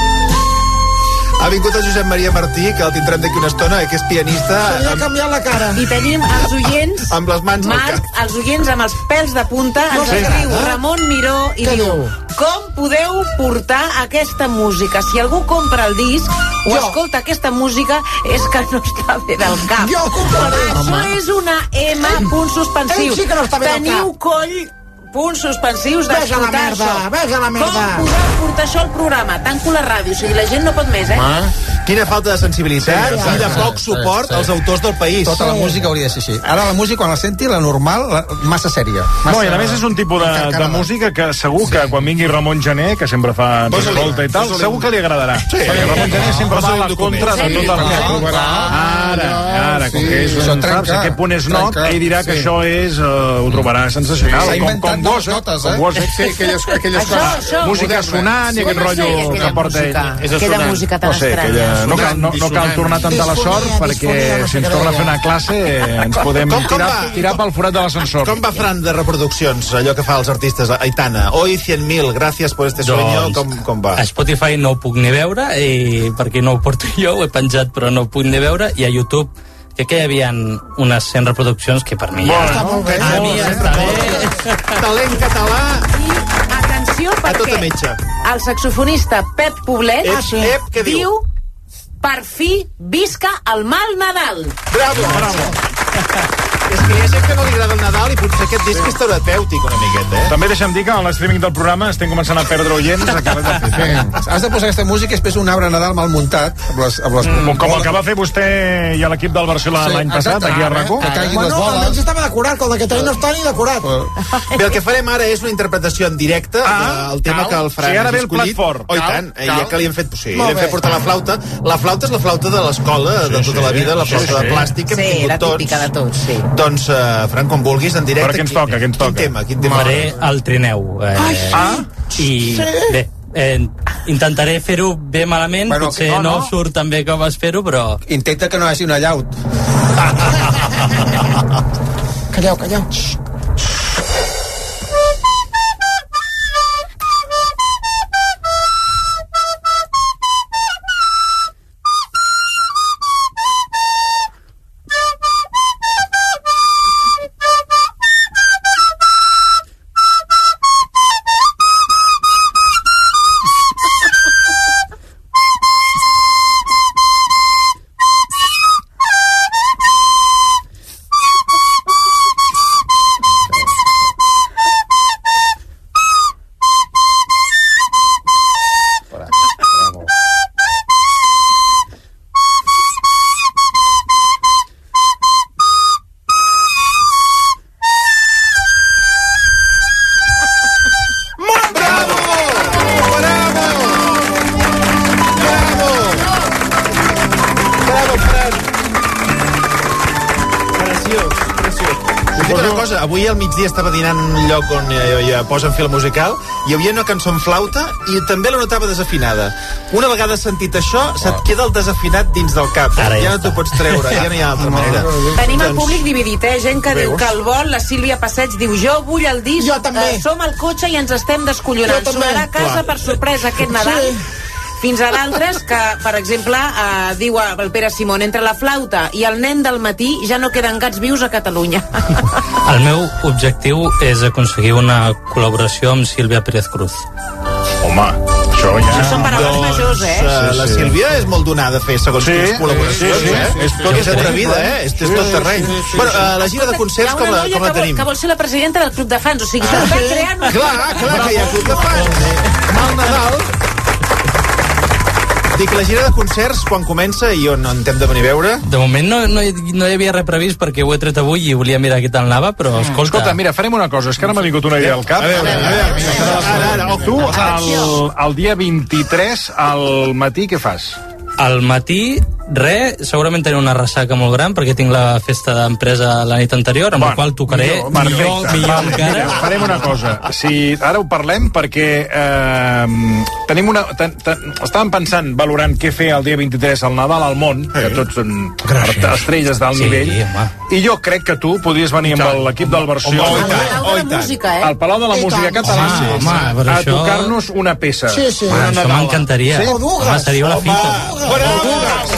Ha vingut el Josep Maria Martí, que el tindrem d'aquí una estona, que és pianista.
Se li ha canviat la cara.
I tenim els oients...
Amb les mans al
Marc, els oients amb els pèls de punta,
No
ens
sé.
escriu Ramon Miró i
Què
diu:
diu?
com podeu portar aquesta música? Si algú compra el disc o
Jo.
escolta aquesta música és que no està bé del cap.
Jo compraré.
Això és una M, punts suspensius.
Ell sí que no està bé del
Teniu
cap.
coll, punts suspensius
Ves a la
d'escoltar
merda,
això.
ves a la merda.
Com podeu portar això al programa? Tanco la ràdio, o sigui, la gent no pot més, eh?
Ah, quina falta de sensibilitat
Sí,
i de
sí,
poc
sí,
suport
sí.
als autors del país.
Tota la música hauria de ser així. Ara la música, quan la senti, la normal, la, massa sèria. Massa...
No, i a més és un tipus de, de música que segur que quan vingui Ramon Gené, que sempre fa escolta i tal, segur que li agradarà.
Sí.
Perquè Ramon Gené sempre va a la contra de tot el... Ara, ara, com que és un... Saps a què punt és not, ell dirà que això és... ho trobarà sensacional. Com, com vos, eh? Com vos,
Sí, aquelles, aquelles
Això,
coses.
això.
música sonant i aquest rotllo que porta ell.
És aquella música tan
No sé,
estranya.
aquella, no, cal, no, no cal tornar tanta la sort perquè si ens torna a fer una classe eh, ens podem
Com- com
tirar,
va?
tirar pel forat de l'ascensor.
Com va Fran de reproduccions, allò que fa els artistes? Aitana, hoy cien mil, gracias por este sueño.
Doncs,
Com, com va?
A Spotify no ho puc ni veure, i perquè no ho porto jo, ho he penjat però no ho puc ni veure, i a YouTube crec que hi havia unes cent reproduccions que per mi ja...
Està molt bé.
A mi ja està bé.
Talent català.
I atenció,
A tota
perquè
metge.
el saxofonista Pep Poblet
Ep, ep, què diu?
diu per fi visca el mal Nadal.
Bravo, bravo. És que hi ha gent que no li agrada el Nadal i potser aquest disc és terapèutic una miqueta, eh?
També deixa'm dir que en l'streaming del programa estem començant a perdre oients. Acabem de fer.
Sí. Has de posar aquesta música i després un arbre Nadal mal muntat amb les, amb les...
Mm, com el que va fer vostè i a l'equip del Barcelona
Sí,
l'any passat,
exacte.
aquí a RAC1.
Que caiguin les
Bueno,
boles.
almenys estava decorat, com aquest any no està ni decorat.
Bé, el que farem ara és una interpretació en directe
Ah,
del tema
cal.
que el Fran
Sí, ara
ha
ve el plat
escollit.
fort.
Oh, i
Cal,
tant, eh,
cal.
ja que li hem fet... Sí, li
Molt
hem fet
bé.
portar la flauta. La flauta és la flauta de l'escola, de tota la vida, la
sí,
flauta
sí.
de plàstic que hem
Sí,
tingut
la
tots.
típica de tots, sí.
Doncs, uh, Fran, com vulguis, en directe...
Però què ens toca, què ens toca?
Quin tema? Quin tema?
Faré el trineu. Eh,
Ah,
I bé, eh, intentaré fer-ho bé malament,
Bueno,
potser
no,
no,
no.
surt tan bé com espero, però...
Intenta que no hi hagi una llaut.
Calleu, calleu. Xxt.
una cosa, avui al migdia estava dinant en un lloc on ja, ja posen fil musical, hi havia una cançó en flauta i també la notava desafinada. Una vegada sentit això, se't queda el desafinat dins del cap. Eh? Ja, ja no t'ho pots treure, ja no hi ha altra manera.
Tenim el públic dividit, eh? Gent que diu que el vol, la Sílvia Passeig diu jo vull el disc,
jo també.
Eh, som al cotxe i ens estem descollonant. Sonarà a casa per sorpresa aquest Nadal. Sí. Fins a d'altres que, per exemple, eh, diu el Pere Simón, entre la flauta i el nen del matí ja no queden gats vius a Catalunya.
El meu objectiu és aconseguir una col·laboració amb Sílvia Pérez Cruz.
Home, això ja...
Això són paraules doncs, majors, eh?
Uh, la Sílvia és molt donada a fer segons sí, quines col·laboracions, sí, sí, eh? És tot és atrevida, eh? És, és tot terreny. Sí, sí, sí. Bueno, uh, la gira de concerts com la, com la tenim?
Que vol ser la presidenta del Club de Fans, o sigui, ah, s'està sí? creant...
Clar, clar, que hi ha Club de Fans. Mal Nadal... Dic, la gira de concerts, quan comença i on, on hem de venir a veure?
De moment no, no, hi, no hi havia res previst perquè ho he tret avui i volia mirar què tal anava, però escolta...
Escolta, mira, farem una cosa, és que ara m'ha vingut una idea al cap.
A veure, a veure,
ara, ara, tu, el, el dia vint-i-tres al matí, què fas?
Al matí, res, segurament tenir una ressaca molt gran perquè tinc la festa d'empresa la nit anterior, amb bueno, la qual tocaré millor, millor, millor encara.
Mira, farem una cosa, si ara ho parlem perquè eh, tenim una... Ten, ten, estàvem pensant, valorant què fer el dia vint-i-tres al Nadal al món, sí. que tots són Gràcies. estrelles d'alt sí, nivell, home. I jo crec que tu podries venir amb l'equip del Versió
oh, oh, oh, música, eh?
al Palau de la Música Catalana sí, sí, sí. a
això...
tocar-nos una peça.
Sí, sí. Ah, això m'encantaria. Sí? Home, seria una fita.
Bravo!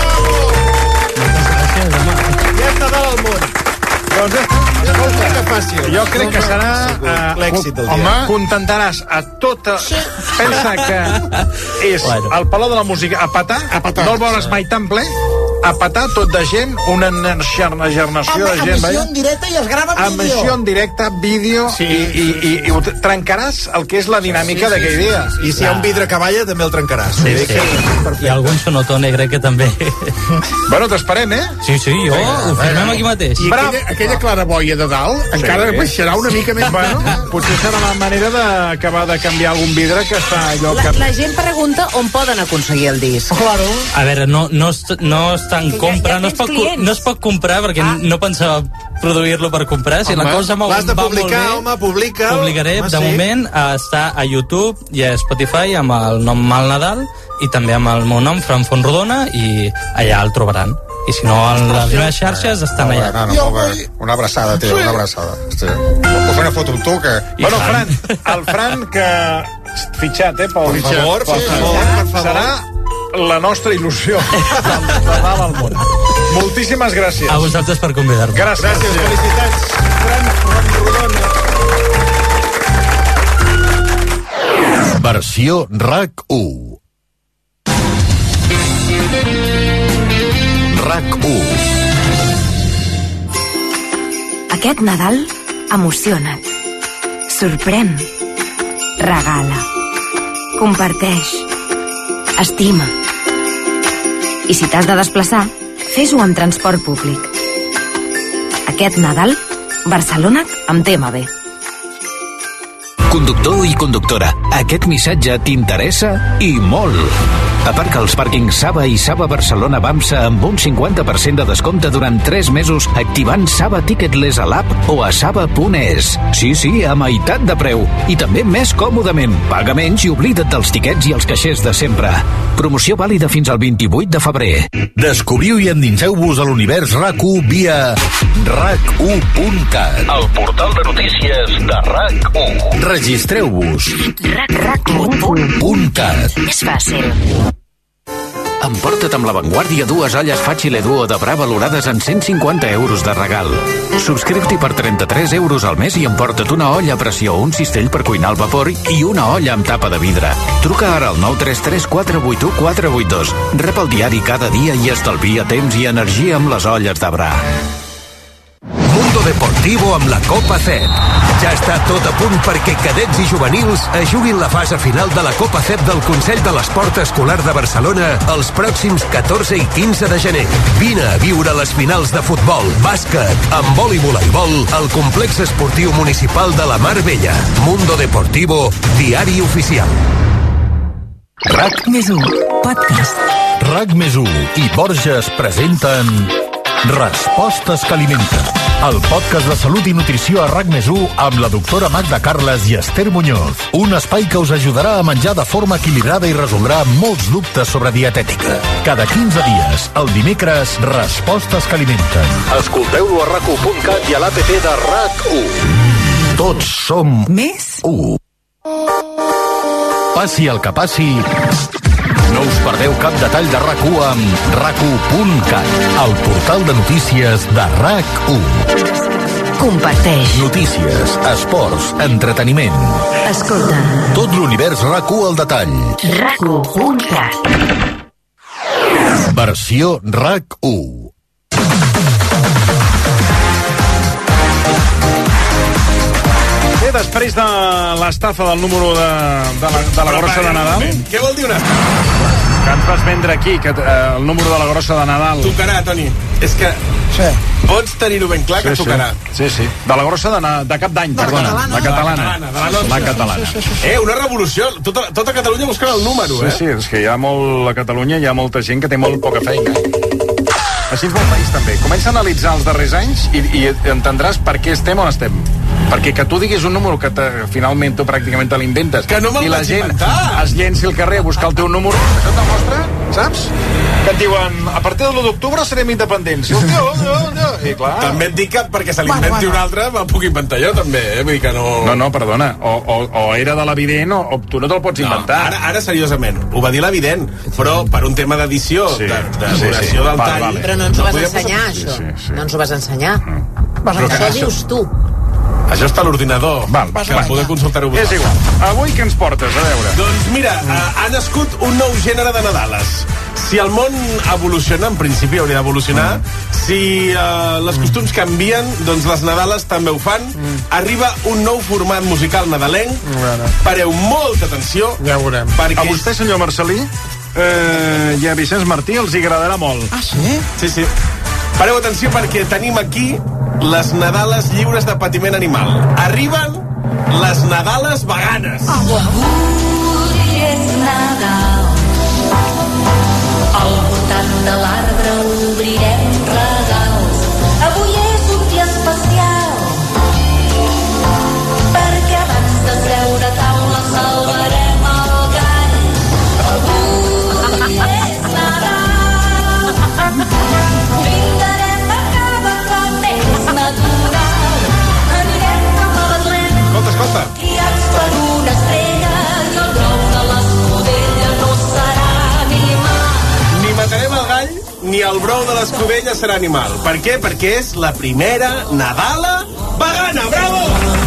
Ja és Nadal al món. Doncs és que fàcil.
Jo crec que serà... Uh, l'èxit del dia. Home, contentaràs a tota... Sí. Pensa que és bueno. al Palau de la Música a petar, a petar no el veuràs mai tan ple, a petar tot de gent, una gernació de gent.
Emissió en directe i es grava en vídeo.
Emissió en directe, vídeo, sí, i, i, i, i ho trencaràs el que és la dinàmica sí, sí, d'aquell sí, dia.
I si hi ha un vidre que balla, també el trencaràs.
Sí, sí. I algun sonotó negre que també.
Bueno, t'esperem, eh?
Sí, sí, jo ho firmem aquí mateix.
I aquella, aquella claraboia de dalt sí, encara baixarà una mica més.
Bueno, potser serà la manera d'acabar de canviar algun vidre que està allò...
La,
que...
la gent pregunta on poden aconseguir el disc.
Claro. A veure, no, no, no està en compra, ja, ja no, es pot, no es pot comprar perquè ah. no pensava produir-lo per comprar, si home, la cosa va,
de
va
publicar,
molt bé.
Home, publica
publicaré, home, de sí. moment està a YouTube i a Spotify amb el nom Mal Nadal i també amb el meu nom, Fran Fontrodona, i allà el trobaran. I si no, a les meves xarxes estan allà.
No, no, no, una abraçada, tio, una abraçada. Sí. Puc fer una foto amb tu, que...
I bueno, Fran, el Fran que... Fitxat, eh, pel
Fitxat.
favor, per,
sí,
favor,
sí, per favor.
Serà la nostra il·lusió de dalt al món. Moltíssimes gràcies.
A vosaltres per convidar-me.
Gràcies.
Gràcies, felicitats. Fran Fontrodona.
Versió RAC u. RAC u.
Aquest Nadal emociona't, sorprèn, regala, comparteix, estima. I si t'has de desplaçar, fes-ho amb transport públic. Aquest Nadal, Barcelona't amb T M B.
Conductor i conductora, aquest missatge t'interessa i molt. Aparca als pàrquings Saba i Saba Barcelona Bamsa amb un cinquanta per cent de descompte durant tres mesos activant Saba Ticketless a l'app o a saba punt es. Sí, sí, a meitat de preu. I també més còmodament. Paga menys i oblida't dels tiquets i els caixers de sempre. Promoció vàlida fins al vint-i-vuit de febrer.
Descobriu i endinseu-vos a l'univers RAC u via rac u punt cat, el portal de notícies de RAC u. Registreu-vos.
rac u
punt cat.
És fàcil.
Emporta't amb l'avantguàrdia dues olles Facile Duo de Bra valorades en cent cinquanta euros de regal. Subscriu-t'hi per trenta-tres euros al mes i emporta't una olla a pressió, un cistell per cuinar al vapor i una olla amb tapa de vidre. Truca ara al nou tres tres quatre vuit u quatre vuit dos. Rep el diari cada dia i estalvia temps i energia amb les olles de Bra.
Mundo Deportivo amb la Copa C E P. Ja està tot a punt perquè cadets i juvenils es juguin la fase final de la Copa C E P del Consell de l'Esport Escolar de Barcelona els pròxims catorze i quinze de gener. Vine a viure les finals de futbol, bàsquet, handbol i voleibol al complex esportiu municipal de la Mar Bella. Mundo Deportivo, diari oficial. RAC més u, podcast. RAC més u i Borges presenten Respostes que alimenten.
el podcast de salut i nutrició a RAC més u amb la doctora Magda Carles i Esther Muñoz. Un espai que us ajudarà a menjar de forma equilibrada i resoldrà molts dubtes sobre dietètica. Cada quinze dies, el dimecres, Respostes que alimenten. Escolteu-lo a rac u punt cat i a l'app de RAC u. Tots som més u. Passi el que passi, no us perdeu cap detall de RAC u amb rac u punt cat, el portal de notícies de RAC u.
Comparteix.
Notícies, esports, entreteniment.
Escolta.
Tot l'univers RAC u al detall.
rac u punt cat.
Versió RAC u.
Bé, després de l'estafa del número de, de, la, de la grossa de Nadal...
Què vol dir una estafa?
Que ens vas vendre aquí, que, eh, el número de la grossa de Nadal.
Tocarà, Toni. És que sí. Pots tenir-ho ben clar que
sí,
tocarà.
Sí, sí. De la grossa de, de cap d'any, perdona.
Catalana,
la catalana.
La catalana. De la,
la catalana.
Sí, sí, sí. Eh, una revolució. Tota, tota Catalunya buscant el número, eh?
Sí, sí, és que hi ha molt... A Catalunya hi ha molta gent que té molt poca feina. Així és molt país, també. Comença a analitzar els darrers anys i, i entendràs per què estem on estem. Perquè que tu diguis un número que te, finalment tu pràcticament te l'inventes
que no
i la gent
inventar.
Es llenci al carrer a buscar el teu número, això et demostra, saps? Que et diuen, a partir de l'u d'octubre serem independents. I, no, no, no. I clar...
També et dic que perquè se l'inventi bueno, bueno. un altre me'l puc inventar jo també, eh? Vull dir que no...
No, no, perdona, o, o, o era de l'evident o, o tu no te'l pots inventar.
No, ara, ara seriosament, ho va dir l'evident, però per un tema d'edició, sí, de, de sí, duració sí. del tall...
Vale. Però no ens ho no vas ensenyar, posar... això. Sí, sí, sí. No ens ho vas ensenyar. Mm. Però això això dius tu.
Això està a l'ordinador,
val,
que val, poder consultar-ho vosaltres.
És igual. Avui què ens portes, a veure?
Doncs mira, mm. ha nascut un nou gènere de Nadales. Si el món evoluciona, en principi hauria d'evolucionar, mm. si uh, les costums canvien, doncs les Nadales també ho fan. Mm. Arriba un nou format musical nadalenc. Mm. Pareu molta atenció.
Ja ho veurem.
Perquè... A vostè, senyor Marcelí, eh, i a Vicenç Martí els hi agradarà molt.
Ah, sí? Sí, sí. Pareu atenció perquè tenim aquí les Nadales lliures de patiment animal. Arriben les Nadales veganes.
Avui és Nadal. Al voltant de l'arbre obrirem regals. Avui és un dia especial. Perquè abans de seure a taula salvarem el gall. Avui és Nadal.
Escolta, escolta.
Guiats per una estrella i el brou de l'escudella no serà animal.
Ni matarem el gall, ni el brou de l'escudella serà animal. Per què? Perquè és la primera Nadala vegana. Bravo!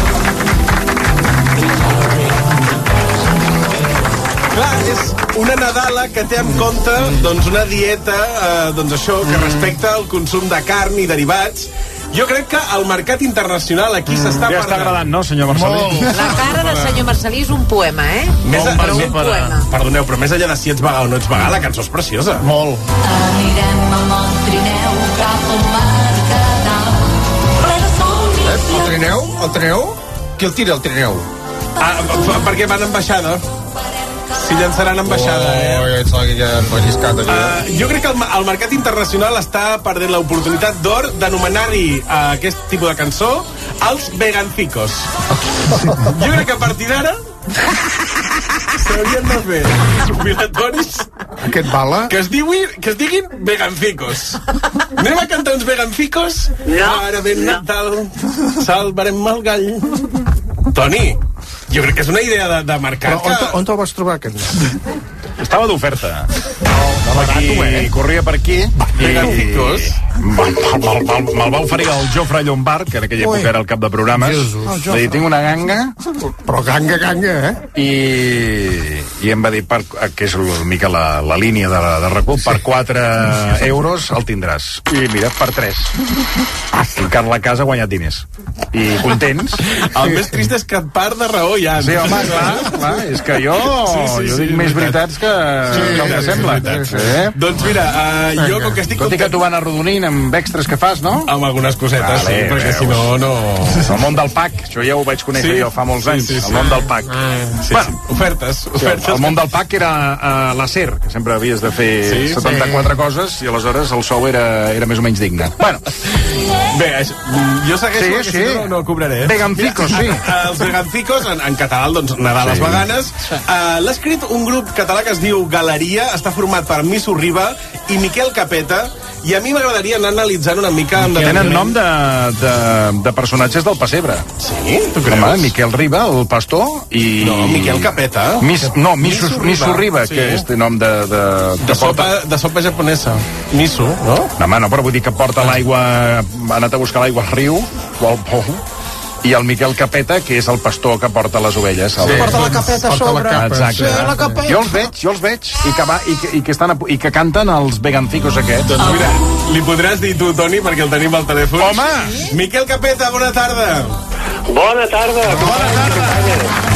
Clar, és una Nadala que té en compte doncs, una dieta eh, doncs això, que respecta el consum de carn i derivats. Jo crec que el mercat internacional aquí mm. s'està
ja està agradant, no, senyor Marcelí?
La cara del senyor Marcelí és un poema, eh?
Més a,
però un poema.
Perdoneu, però més enllà de si ets vegà o no ets vegà, la cançó és preciosa.
Molt.
Anirem amb el trineu cap al Mercadal. Ple de sol i...
Eh, el trineu? El trineu? Qui el tira, el trineu?
Ah, perquè van en baixada. Si llançaran en baixada, eh?
Oh, ets el que han relliscat aquí.
Uh, jo crec que el, el mercat internacional està perdent l'oportunitat d'or d'anomenar-hi uh, aquest tipus de cançó els vegancicos. Jo crec que a partir d'ara s'haurien de fer jubilatoris
aquest bala
que es, diui, que es diguin vegancicos. Anem a cantar uns vegancicos? No, ara ben no. Natal salvarem el gall. Toni, jo crec que és una idea de, de mercat.
Però on, que... on te'l vas trobar, aquest?
Estava d'oferta. Estava aquí, eh? Corria per aquí.
Vegancicos.
Me'l va oferir el Jofre Llombard, que en aquella època era el cap de programes. Va dir, tinc una ganga.
Però ganga, ganga, eh?
I, i em va dir, per, que és una mica la, la línia de, de recull, per quatre euros el tindràs. I mira, per tres. El Carla Casa ha guanyat diners. I contents.
El més trist és que et part de raó ja.
Sí, home, clar, clar, és que jo, sí, sí, jo dic sí, més veritats que, sí, que el que sembla.
Sí.
Doncs mira, uh, jo com que estic...
Tot i que t'ho van arrodonint amb extras que fas, no?
Amb algunes cosetes, vale, sí, perquè veus. Si no, no...
El món del pack, això ja ho vaig conèixer sí? jo fa molts anys, sí, sí, sí. El món del pack.
Ah, sí, bueno, sí. Ofertes, ofertes.
El món del pack era uh, l'acer, que sempre havies de fer sí, setanta-quatre sí. coses, i aleshores el sou era, era més o menys digne. Bueno.
Bé, jo segueixo, sí, sí. Si no, no cobraré.
Vegancicos, sí.
Els vegancicos, en, en català, doncs, Nadales sí. veganes. Uh, L'ha escrit un grup català que es diu Galeria, està format per Misso Riba i Miquel Capeta, i a mi m'agradaria anar analitzant una mica... Amb
Tenen nom de, de, de personatges del pessebre.
Sí? Tu creus?
Home, Miquel Riba, el pastor, i...
No, Miquel Capeta.
Mis, no, Miso, Miso Riba, sí. que és de nom de... De,
de, sopa, porta... de sopa japonesa. Miso, no?
No, home, no, però vull dir que porta l'aigua... Ha anat a buscar l'aigua al riu, o al pou, i el Miquel Capeta, que és el pastor que porta les ovelles.
Sí, porta la capeta a sobre.
La Exacte.
Sí, la capeta.
Jo els veig, jo els veig, i que, va, i que, i que, estan a, i que canten els vegancicos aquests.
Doncs mira, li podràs dir tu, Toni, perquè el tenim al telèfon.
Home!
Sí? Miquel Capeta, bona tarda.
Bona tarda.
Bona tarda.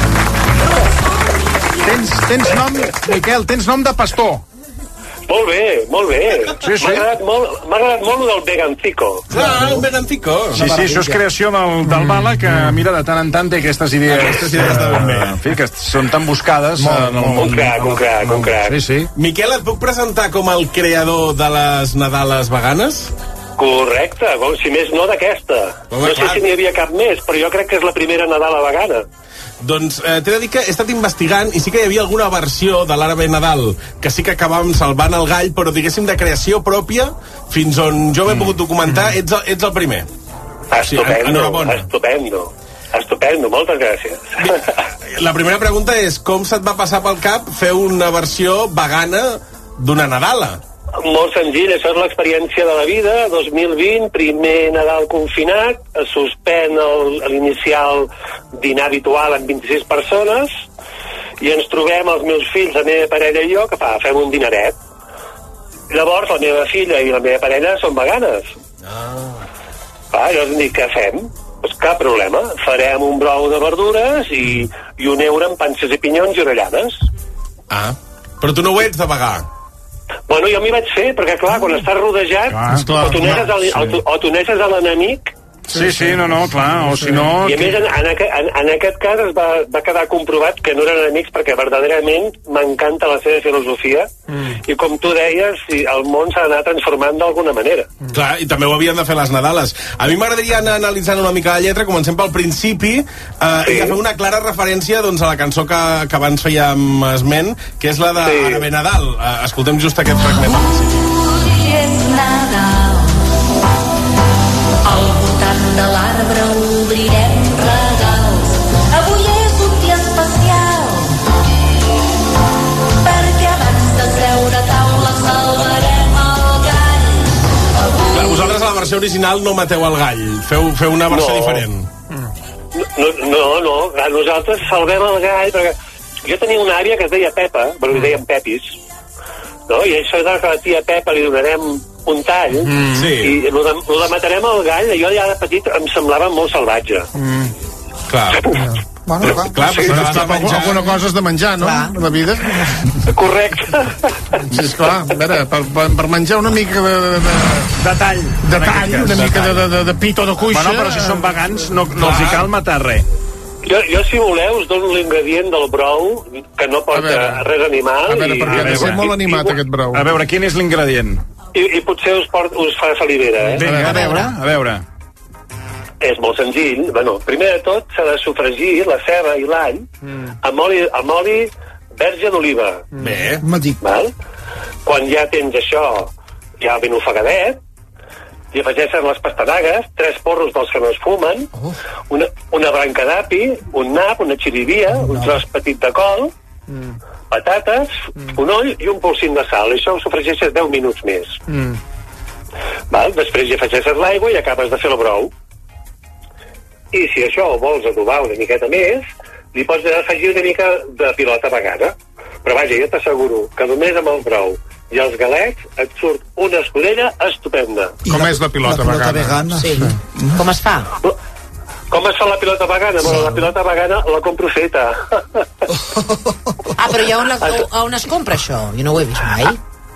Tens, tens nom, Miquel, tens nom de pastor.
Molt bé, molt bé.
Sí, sí.
M'ha agradat molt, m'ha agradat molt del vegancico.
Clar, un vegancico.
Sí, sí, això és creació del, del Bala, que mira, de tant en tant té aquestes idees.
Aquestes idees de ben bé.
En fi, que són tan buscades.
Molt, en el món. Un crac, un crac, un crac.
Sí, sí.
Miquel, et puc presentar com el creador de les Nadales veganes?
Correcte, si més no d'aquesta. No sé si n'hi havia cap més, però jo crec que és la primera Nadala vegana.
Doncs eh, t'he de dir que he estat investigant i sí que hi havia alguna versió de l'Àrabe Nadal que sí que acabàvem salvant el gall, però diguéssim de creació pròpia, fins on jo m'he mm. pogut documentar, ets el, ets el primer.
Estupendo, sí, estupendo. Estupendo, moltes gràcies.
La primera pregunta és, com se't va passar pel cap fer una versió vegana d'una Nadala?
Molt senzill, això és l'experiència de la vida. dos mil vint, primer Nadal confinat, es suspèn l'inicial dinar habitual amb vint-i-sis persones i ens trobem els meus fills, la meva parella i jo, que fa, fem un dinaret. Llavors la meva filla i la meva parella són veganes. Ah. Ah, llavors em dic, què fem? Pues cap problema, farem un brou de verdures i, i un euro amb panses i pinyons i orellades.
Ah, però tu no ho ets de vegà.
Bueno, jo m'hi vaig fer, perquè clar, quan estàs rodejat, clar, clar, o t'uneixes al, sí. o t'uneixes a l'enemic.
Sí, sí, no, no, clar, o si no...
I a més, en, en, en, en aquest cas es va, va quedar comprovat que no eren enemics, perquè verdaderament m'encanta la seva filosofia, mm. i com tu deies, el món s'ha d'anar transformant d'alguna manera.
Mm. Clar, i també ho havien de fer les Nadales. A mi m'agradaria anar analitzant una mica la lletra, comencem pel principi, eh, sí. i que fer una clara referència doncs, a la cançó que, que abans fèiem esment, que és la de sí. Àrabe Nadal. Eh, escoltem just aquest fragment al principi.
Avui és Nadal, al voltant de l'arbre obrirem regals. Avui és un dia especial, perquè abans de seure a taula salvarem el gall. Avui...
Clar, vosaltres a la versió original no mateu el gall, feu, feu una versió
no.
diferent.
No, no, no, clar, nosaltres salvem el gall, perquè jo tenia una àvia que es deia Pepa, però li deien Pepis, no? I això de que a la tia Pepa li donarem un tall, mm, sí. i el de, el de matarem el gall, jo ja de petit em semblava molt salvatge. Mm.
Clar.
Bueno, clar,
clar sí, però sí,
menjar... alguna cosa has de menjar, no? Clar. La vida.
Correcte.
Sí, esclar, a veure, per, per menjar una mica de... de, de...
de tall.
De tall, una de mica tall. De, de, de pit o de cuixa.
Bueno, però si són vegans no, no els hi cal matar res.
Jo, jo, si voleu, us dono l'ingredient del brou, que no porta res animal.
A veure, perquè ha de ser molt animat, aquest brou.
A veure, quin és l'ingredient?
I, i potser us, port, us fa salivera, eh?
Vinga, a veure, a veure.
És molt senzill. Bueno, primer de tot s'ha de sofregir la ceba i l'all mm. amb, oli, amb oli verge d'oliva.
Mm. Bé.
Magic.
Val? Quan ja tens això ja ben ofegadet, i afegeixes les pastanagues, tres porros dels que no es fumen, oh. una, una branca d'api, un nap, una xirivia, oh, un tros petit de col, mm. patates, mm. un oll i un polsim de sal. Això ho sofregeixes deu minuts més. Mm. Val? Després hi afegeixes l'aigua i acabes de fer el brou. I si això ho vols adobar una miqueta més, li pots afegir una mica de pilota vegana. Però vaja, jo t'asseguro que només amb el brou i els galets et surt una escudella estupenda.
I Com la, és la pilota, la pilota vegana? vegana?
Sí. Mm. Com es fa?
Com es fa la pilota vegana? Sí. Bueno, la pilota vegana la compro feta.
Ah, però ja on, la, on es compra això? Jo no ho he vist mai.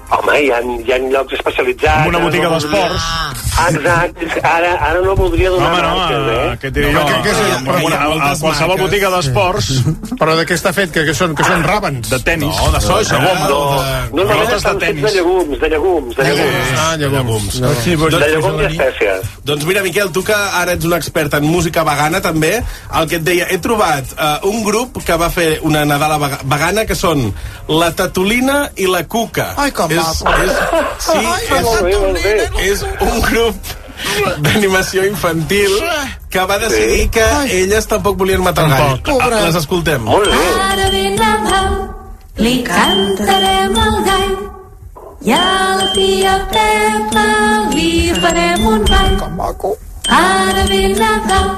Home, hi ha, hi ha llocs especialitzats.
Una botiga
no
d'esports.
Exacte, ara, ara no voldria donar
Home, no,
marques, eh?
Què et diré jo? A qualsevol botiga d'esports.
Però de què està fet? Que, que, són, que són ràbens?
De tenis.
No, de soja,
de goma.
No, no, no,
Pilotes
estan
de
fets
tenis.
de llegums, de llegums, de llegums.
Ah, llegums.
No.
Sí,
doncs,
De llegums i espècies.
Doncs mira, Miquel, tu que ara ets un expert en música vegana, també, el que et deia, he trobat uh, un grup que va fer una Nadala vega- vegana, que són la Tatulina i la Cuca.
Ai, com
és,
maco.
és, sí,
Ai,
és,
molt bé, molt bé.
és un grup d'animació infantil que va decidir que elles tampoc volien matar el gall.
Pobra.
Les escoltem.
Molt bé.
Ara ve Nadal, li cantarem al gall, i a la tia Pepa li farem un ball.
Com maco.
Ara ve Nadal,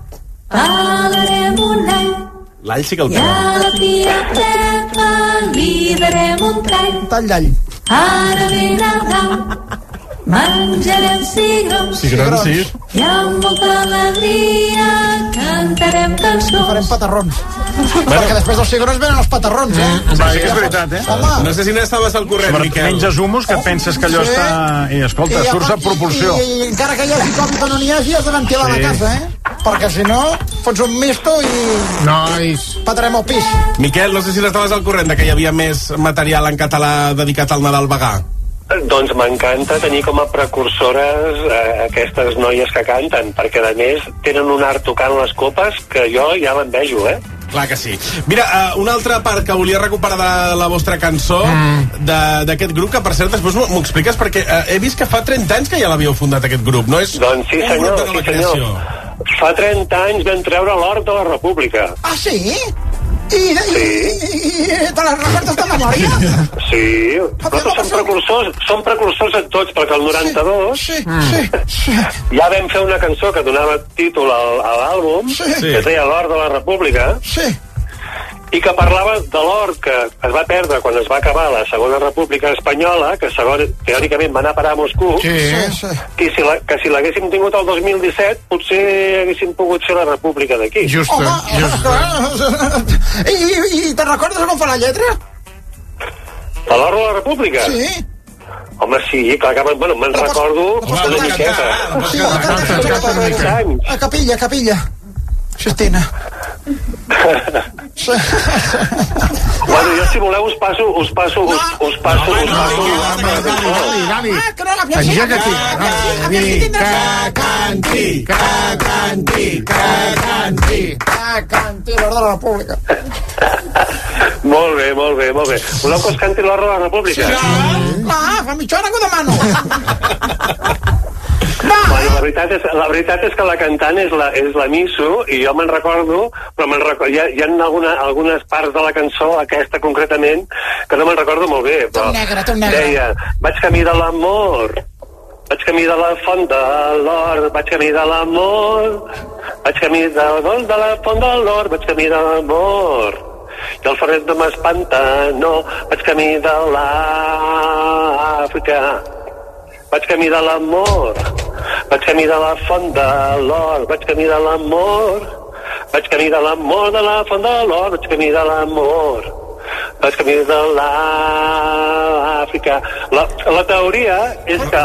parlarem un all,
L'all sí que el
i a
té.
la tia Pepa li darem un tall.
Tall d'all.
Ara ve Nadal, menjarem cigrons,
Cigrons, sí.
i amb molta alegria cantarem cançons.
Farem patarrons. Perquè després dels cigrons venen els patarrons, eh?
Sí, sí que és veritat, eh?
Home.
No sé si n'estaves al corrent,
Però
Miquel.
menges hummus que penses que allò
Sí.
està... I escolta,
I,
surts a
i-
proporció.
I, i, encara que hi hagi Covid o no n'hi hagi, has de ventilar
Sí.
la casa, eh? Perquè si no, fots un misto i
Nois.
patarem el pis.
Miquel, no sé si n'estaves al corrent de que hi havia més material en català dedicat al Nadal vegà.
Doncs m'encanta tenir com a precursores eh, aquestes noies que canten, perquè a més tenen un art tocant les copes que jo ja l'envejo, eh?
Clar que sí. Mira, uh, una altra part que volia recuperar de la vostra cançó, mm. d'aquest grup, que per cert després m'ho m'ho expliques, perquè uh, he vist que fa trenta anys que ja l'havíeu fundat, aquest grup, no és
Doncs sí,
un
senyor,
grup de nova
sí, senyor.
creació.
Fa trenta anys vam treure l'Hort de la República.
Ah, sí? I, i, i, i te les recordes de memòria?
Sí, nosaltres som precursors, som precursors en tots, perquè el noranta-dos
Sí, sí, sí.
ja vam fer una cançó que donava títol al, a l'àlbum,
Sí.
que es deia L'Hort de la República,
Sí.
i que parlava de l'or que es va perdre quan es va acabar la Segona República Espanyola, que segon, teòricament va anar a parar a Moscou,
Sí, sí.
que si la- que si l'haguéssim tingut el dos mil disset potser haguéssim pogut fer la República d'aquí.
Justa,
Home,
justa.
I, i, i te'n recordes com fa la lletra?
De l'or de la República?
Sí.
Home, sí, clar que me'n bueno, me'n recordo
pots
una
cantar,
miqueta.
Sí, la canta,
Però
canta,
fa
canta.
trenta anys.
A capilla, a capilla. Sistina. Sí.
Bueno, jo si voleu us passo, us passo, us, us passo, us passo...
Dali, dali.
Ah, que no l'ha
Engega-t'hi.
Dali,
Que canti, que canti, que canti.
Ah, canti, l'Hort de la República.
Molt bé, molt bé, molt bé. Voleu que us canti l'Hort de la República?
Ah, fa mitja hora que ho demano.
Bueno, la veritat és, la veritat és que la cantant és la, és la Misu, i jo me'n recordo, però me'n recordo, hi ha, hi ha alguna, algunes parts de la cançó, aquesta concretament, que no me'n recordo molt bé, però
Té un negre, té un negre.
deia, vaig camí de l'amor, vaig camí de la font de l'or, vaig camí de l'amor, vaig camí de, de la font de l'or, vaig camí de l'amor, i el ferret no m'espanta, no, vaig camí de l'Àfrica, vaig camí de l'amor, vaig camí de la font de l'or, vaig camí de l'amor, vaig camí de l'amor de la font de l'or, vaig camí de l'amor, vaig camí de l'Àfrica. La, la teoria és que...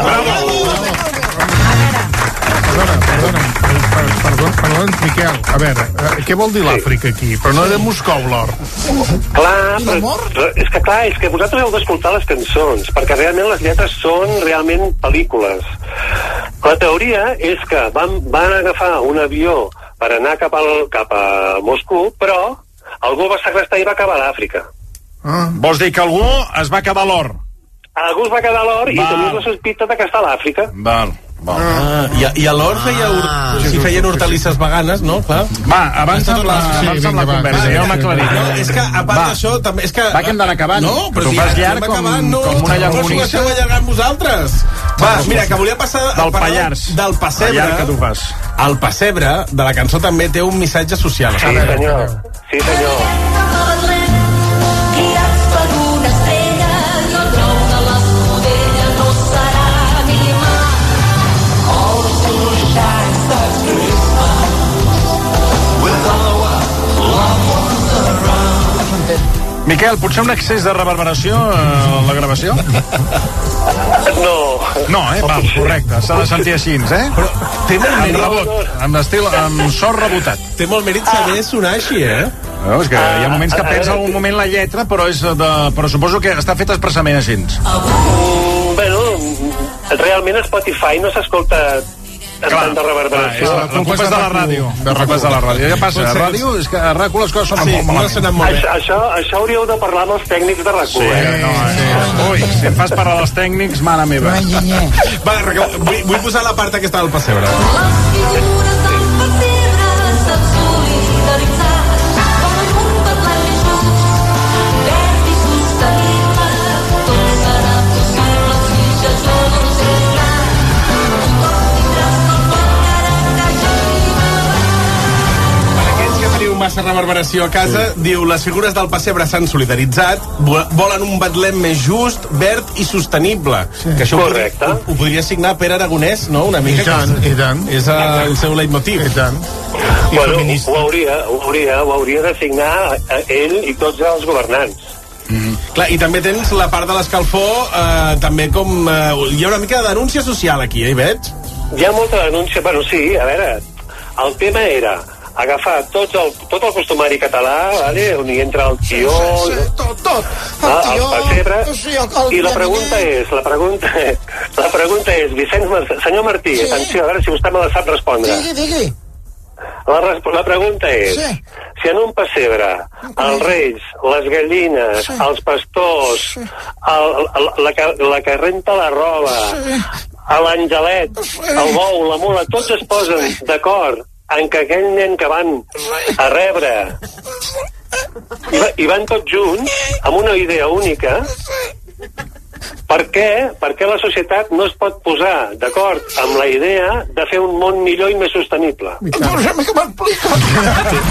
Perdona, perdona, perdona, perdona, Miquel. A veure, eh, què vol dir l'Àfrica aquí? Però no era Moscou, l'or.
Clar, però, però és que clar, és que vosaltres heu d'escoltar les cançons, perquè realment les lletres són realment pel·lícules. La teoria és que van, van agafar un avió per anar cap, al, cap a Moscou, però algú va segrestar i va acabar a l'Àfrica.
Ah. Vols dir que algú es va quedar l'or?
Algú es va quedar a l'or i
Val.
tenia la sospita de que està a l'Àfrica.
Val.
Ah, i, I a l'or feia ur... sí, feien hortalisses veganes, no? Clar.
Va, avança amb la, avança amb la conversa, ja ho hem aclarit.
No, és que, a part d'això, també... És que,
Va, que hem d'anar acabant.
No, però
Tu
si
fas
ja
llarg
estem
com-
acabant, no,
com una
no us ho
llonganissa.
esteu allargant vosaltres. Va, mira, que volia passar... a
Del
parlar
Pallars.
Del pessebre.
Llarg que tu fas.
El pessebre de la cançó també té un missatge social.
Sí, senyor. Sí, senyor.
Guiats per una estrella i el tron de l'escudella no serà animar. All the silver shines that Christmas with all our loved ones around.
Miquel, potser un excés de reverberació a la gravació?
No.
No, eh? Va, correcte, s'ha de sentir així, eh?
Però té molt
amb
mèrit.
rebot, amb estil, amb so rebotat.
Té molt mèrit saber sonar així, eh?
No, és que hi ha moments que perds algun moment la lletra, però, és de, però suposo que està fet expressament així.
Mm, bueno, realment a Spotify no s'escolta tant de reverberació.
La culpa és de la ràdio. La culpa és de la ràdio. Què passa? A ràdio, és que a R A C U les coses sonen molt malament.
Això, això, això hauríeu de parlar amb els tècnics de R A C U,
Sí,
eh?
no, eh? Ui, si em fas parlar dels tècnics, mare meva.
Va, Raquel, vull, vull posar la part aquesta del pessebre. Massa reverberació a casa, sí. Diu, les figures del pessebre s'han solidaritzat, volen un Betlem més just, verd i sostenible. Sí. Que això
correcte.
Ho, ho podria signar Pere Aragonès, no? Una mica.
I tant,
que és,
i tant.
És el seu leitmotiv.
I tant.
I bueno, ho hauria, ho hauria, ho hauria de signar ell i tots els governants.
Mm. Clar, i també tens la part de l'escalfor, eh, també com... Eh, hi ha una mica de denúncia social aquí, eh, hi veig?
Hi ha molta denúncia, bueno, sí, a veure, el tema era agafar tots el, tot el costumari català, vale, on hi entra el tió,
sí, sí, tot, tot. El,
ah,
tió,
el pessebre,
sí, el, el,
i la pregunta és, la pregunta és, la pregunta és, Vicenç Martí, senyor Martí, sí. Atenció, a veure si vostè me la sap respondre.
Digui, digui.
La, la pregunta és, sí. Si en un pessebre els reis, les gallines, sí. Els pastors, sí. el, el, la, que, la que renta la roba, sí. L'angelet, sí. El bou, la mula, tots es posen d'acord en que aquell nen que van a rebre i, va, i van tots junts amb una idea única, per què, per què la societat no es pot posar d'acord amb la idea de fer un món millor i més sostenible?
Doncs hem que m'explica.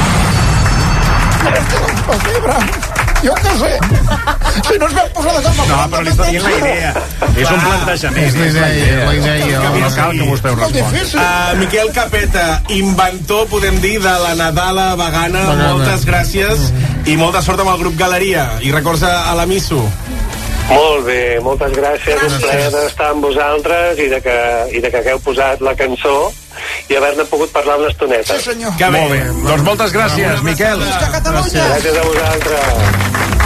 Jo què sé. Si no es veu posar d'acord...
No, però li està dient la idea. És un plantejament.
És la idea, la idea.
No cal que vostè ho respongui.
Uh, Miquel Capeta, inventor, podem dir, de la Nadala vegana. Vegana. Moltes gràcies i molta sort amb el grup Galeria. I records a la Misso.
Molt bé, moltes gràcies. gràcies. Un plaer d'estar amb vosaltres i de, que, i de que hagueu posat la cançó i haver-ne pogut parlar una estoneta.
Sí, senyor.
Que molt bé. Doncs moltes gràcies, Miquel.
Gràcies. gràcies a vosaltres.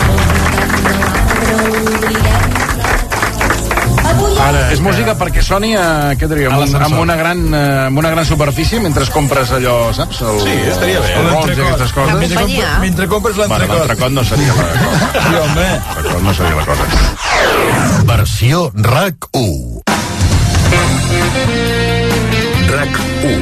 Ara, és música perquè soni a, què diria, amb, amb, una gran, amb una gran superfície mentre compres allò, saps? El,
sí, estaria bé.
El rols i aquestes coses.
Mentre, compre, mentre compres l'entrecot.
Bueno, l'entrecot no seria la cosa.
Sí, home.
L'entrecot no seria la cosa.
Versió R A C U.
R A C U.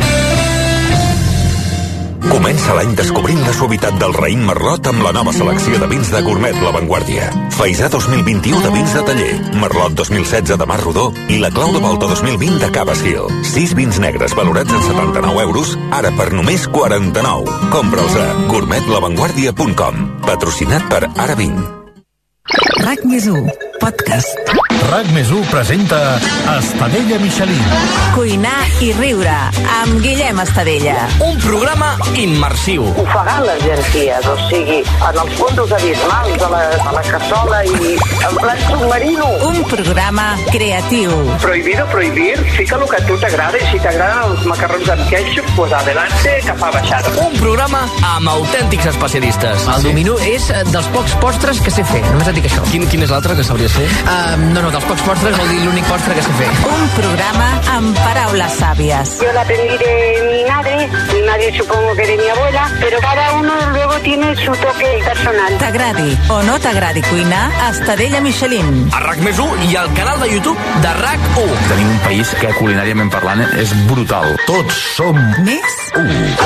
Comença l'any descobrint la suavitat del raïm Merlot amb la nova selecció de vins de Gourmet La Vanguardia. Faisà dos mil vint-i-u de vins de taller, Merlot dos mil setze de Mar Rodó i la Clau de Volta dos mil vint de Cabas Hill. Sis vins negres valorats en setanta-nou euros, ara per només quaranta-nou. Compra'ls a gourmet la vanguardia punt com. Patrocinat per Ara Vint.
R A C més u, podcast.
R A C més u presenta Estadella Michelin.
Cuinar i riure amb Guillem Estadella.
Un programa immersiu.
Ofegar les llenties, o sigui, en els fondos abismals de la, de la cassola i en plan submarino.
Un programa creatiu.
Prohibido prohibir, fica el que a tu t'agrada i si t'agraden els macarrons amb ketchup, pues adelante, que fa baixada.
Un programa amb autèntics especialistes.
El dominó és dels pocs postres que sé fer, només et dic això.
Quin, quin és l'altre que sabries fer?
Uh, no, no, dels pocs postres vol dir l'únic postre que sé fer.
Un programa amb paraules sàvies.
Yo la aprendí de mi madre, mi madre supongo que de mi abuela, pero cada uno luego tiene su toque personal.
T'agradi o no t'agradi cuinar, Estadella Michelin.
A R A C més u i al canal de YouTube de R A C u.
Tenim un país que culinàriament parlant és brutal.
Tots som
Més
u.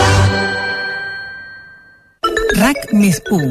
R A C més u.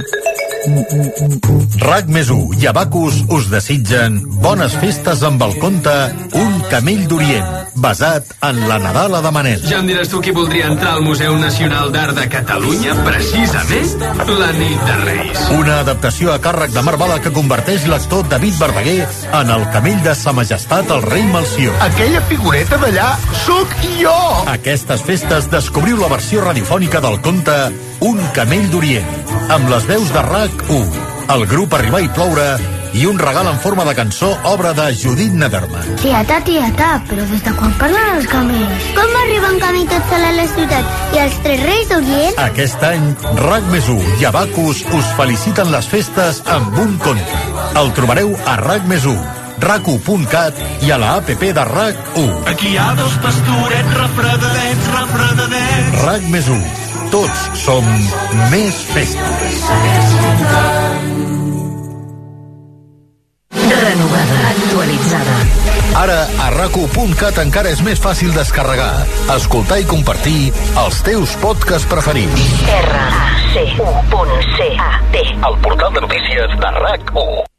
R A C més u i Abacus us desitgen bones festes amb el conte Un camell d'Orient, basat en la Nadala de Manel.
Ja em diràs tu qui voldria entrar al Museu Nacional d'Art de Catalunya, precisament la nit de Reis.
Una adaptació a càrrec de Marc Bala que converteix l'actor David Verdaguer en el camell de Sa Majestat el rei Melcior.
Aquella figureta d'allà sóc jo!
Aquestes festes descobriu la versió radiofònica del conte Un camell d'Orient, amb les veus de R A C u, el grup Arribar i Ploure i un regal en forma de cançó, obra de Judit Nederman.
Tieta, tieta, però des de quan parlen els camells? Com arriben camí tot sol a la ciutat i els tres reis d'Orient?
Aquest any, RAC més u i Abacus us feliciten les festes amb un conte. El trobareu a RAC més u, rac u punt cat i a la app de RAC u.
Aquí hi ha dos pastorets refredadets, refredadets.
RAC més u. Tots som més festes.
Renovada, actualitzada.
Ara, a rac u punt cat encara és més fàcil descarregar, escoltar i compartir els teus podcasts preferits.
R A C U punt C A T.
El portal de notícies de RAC u.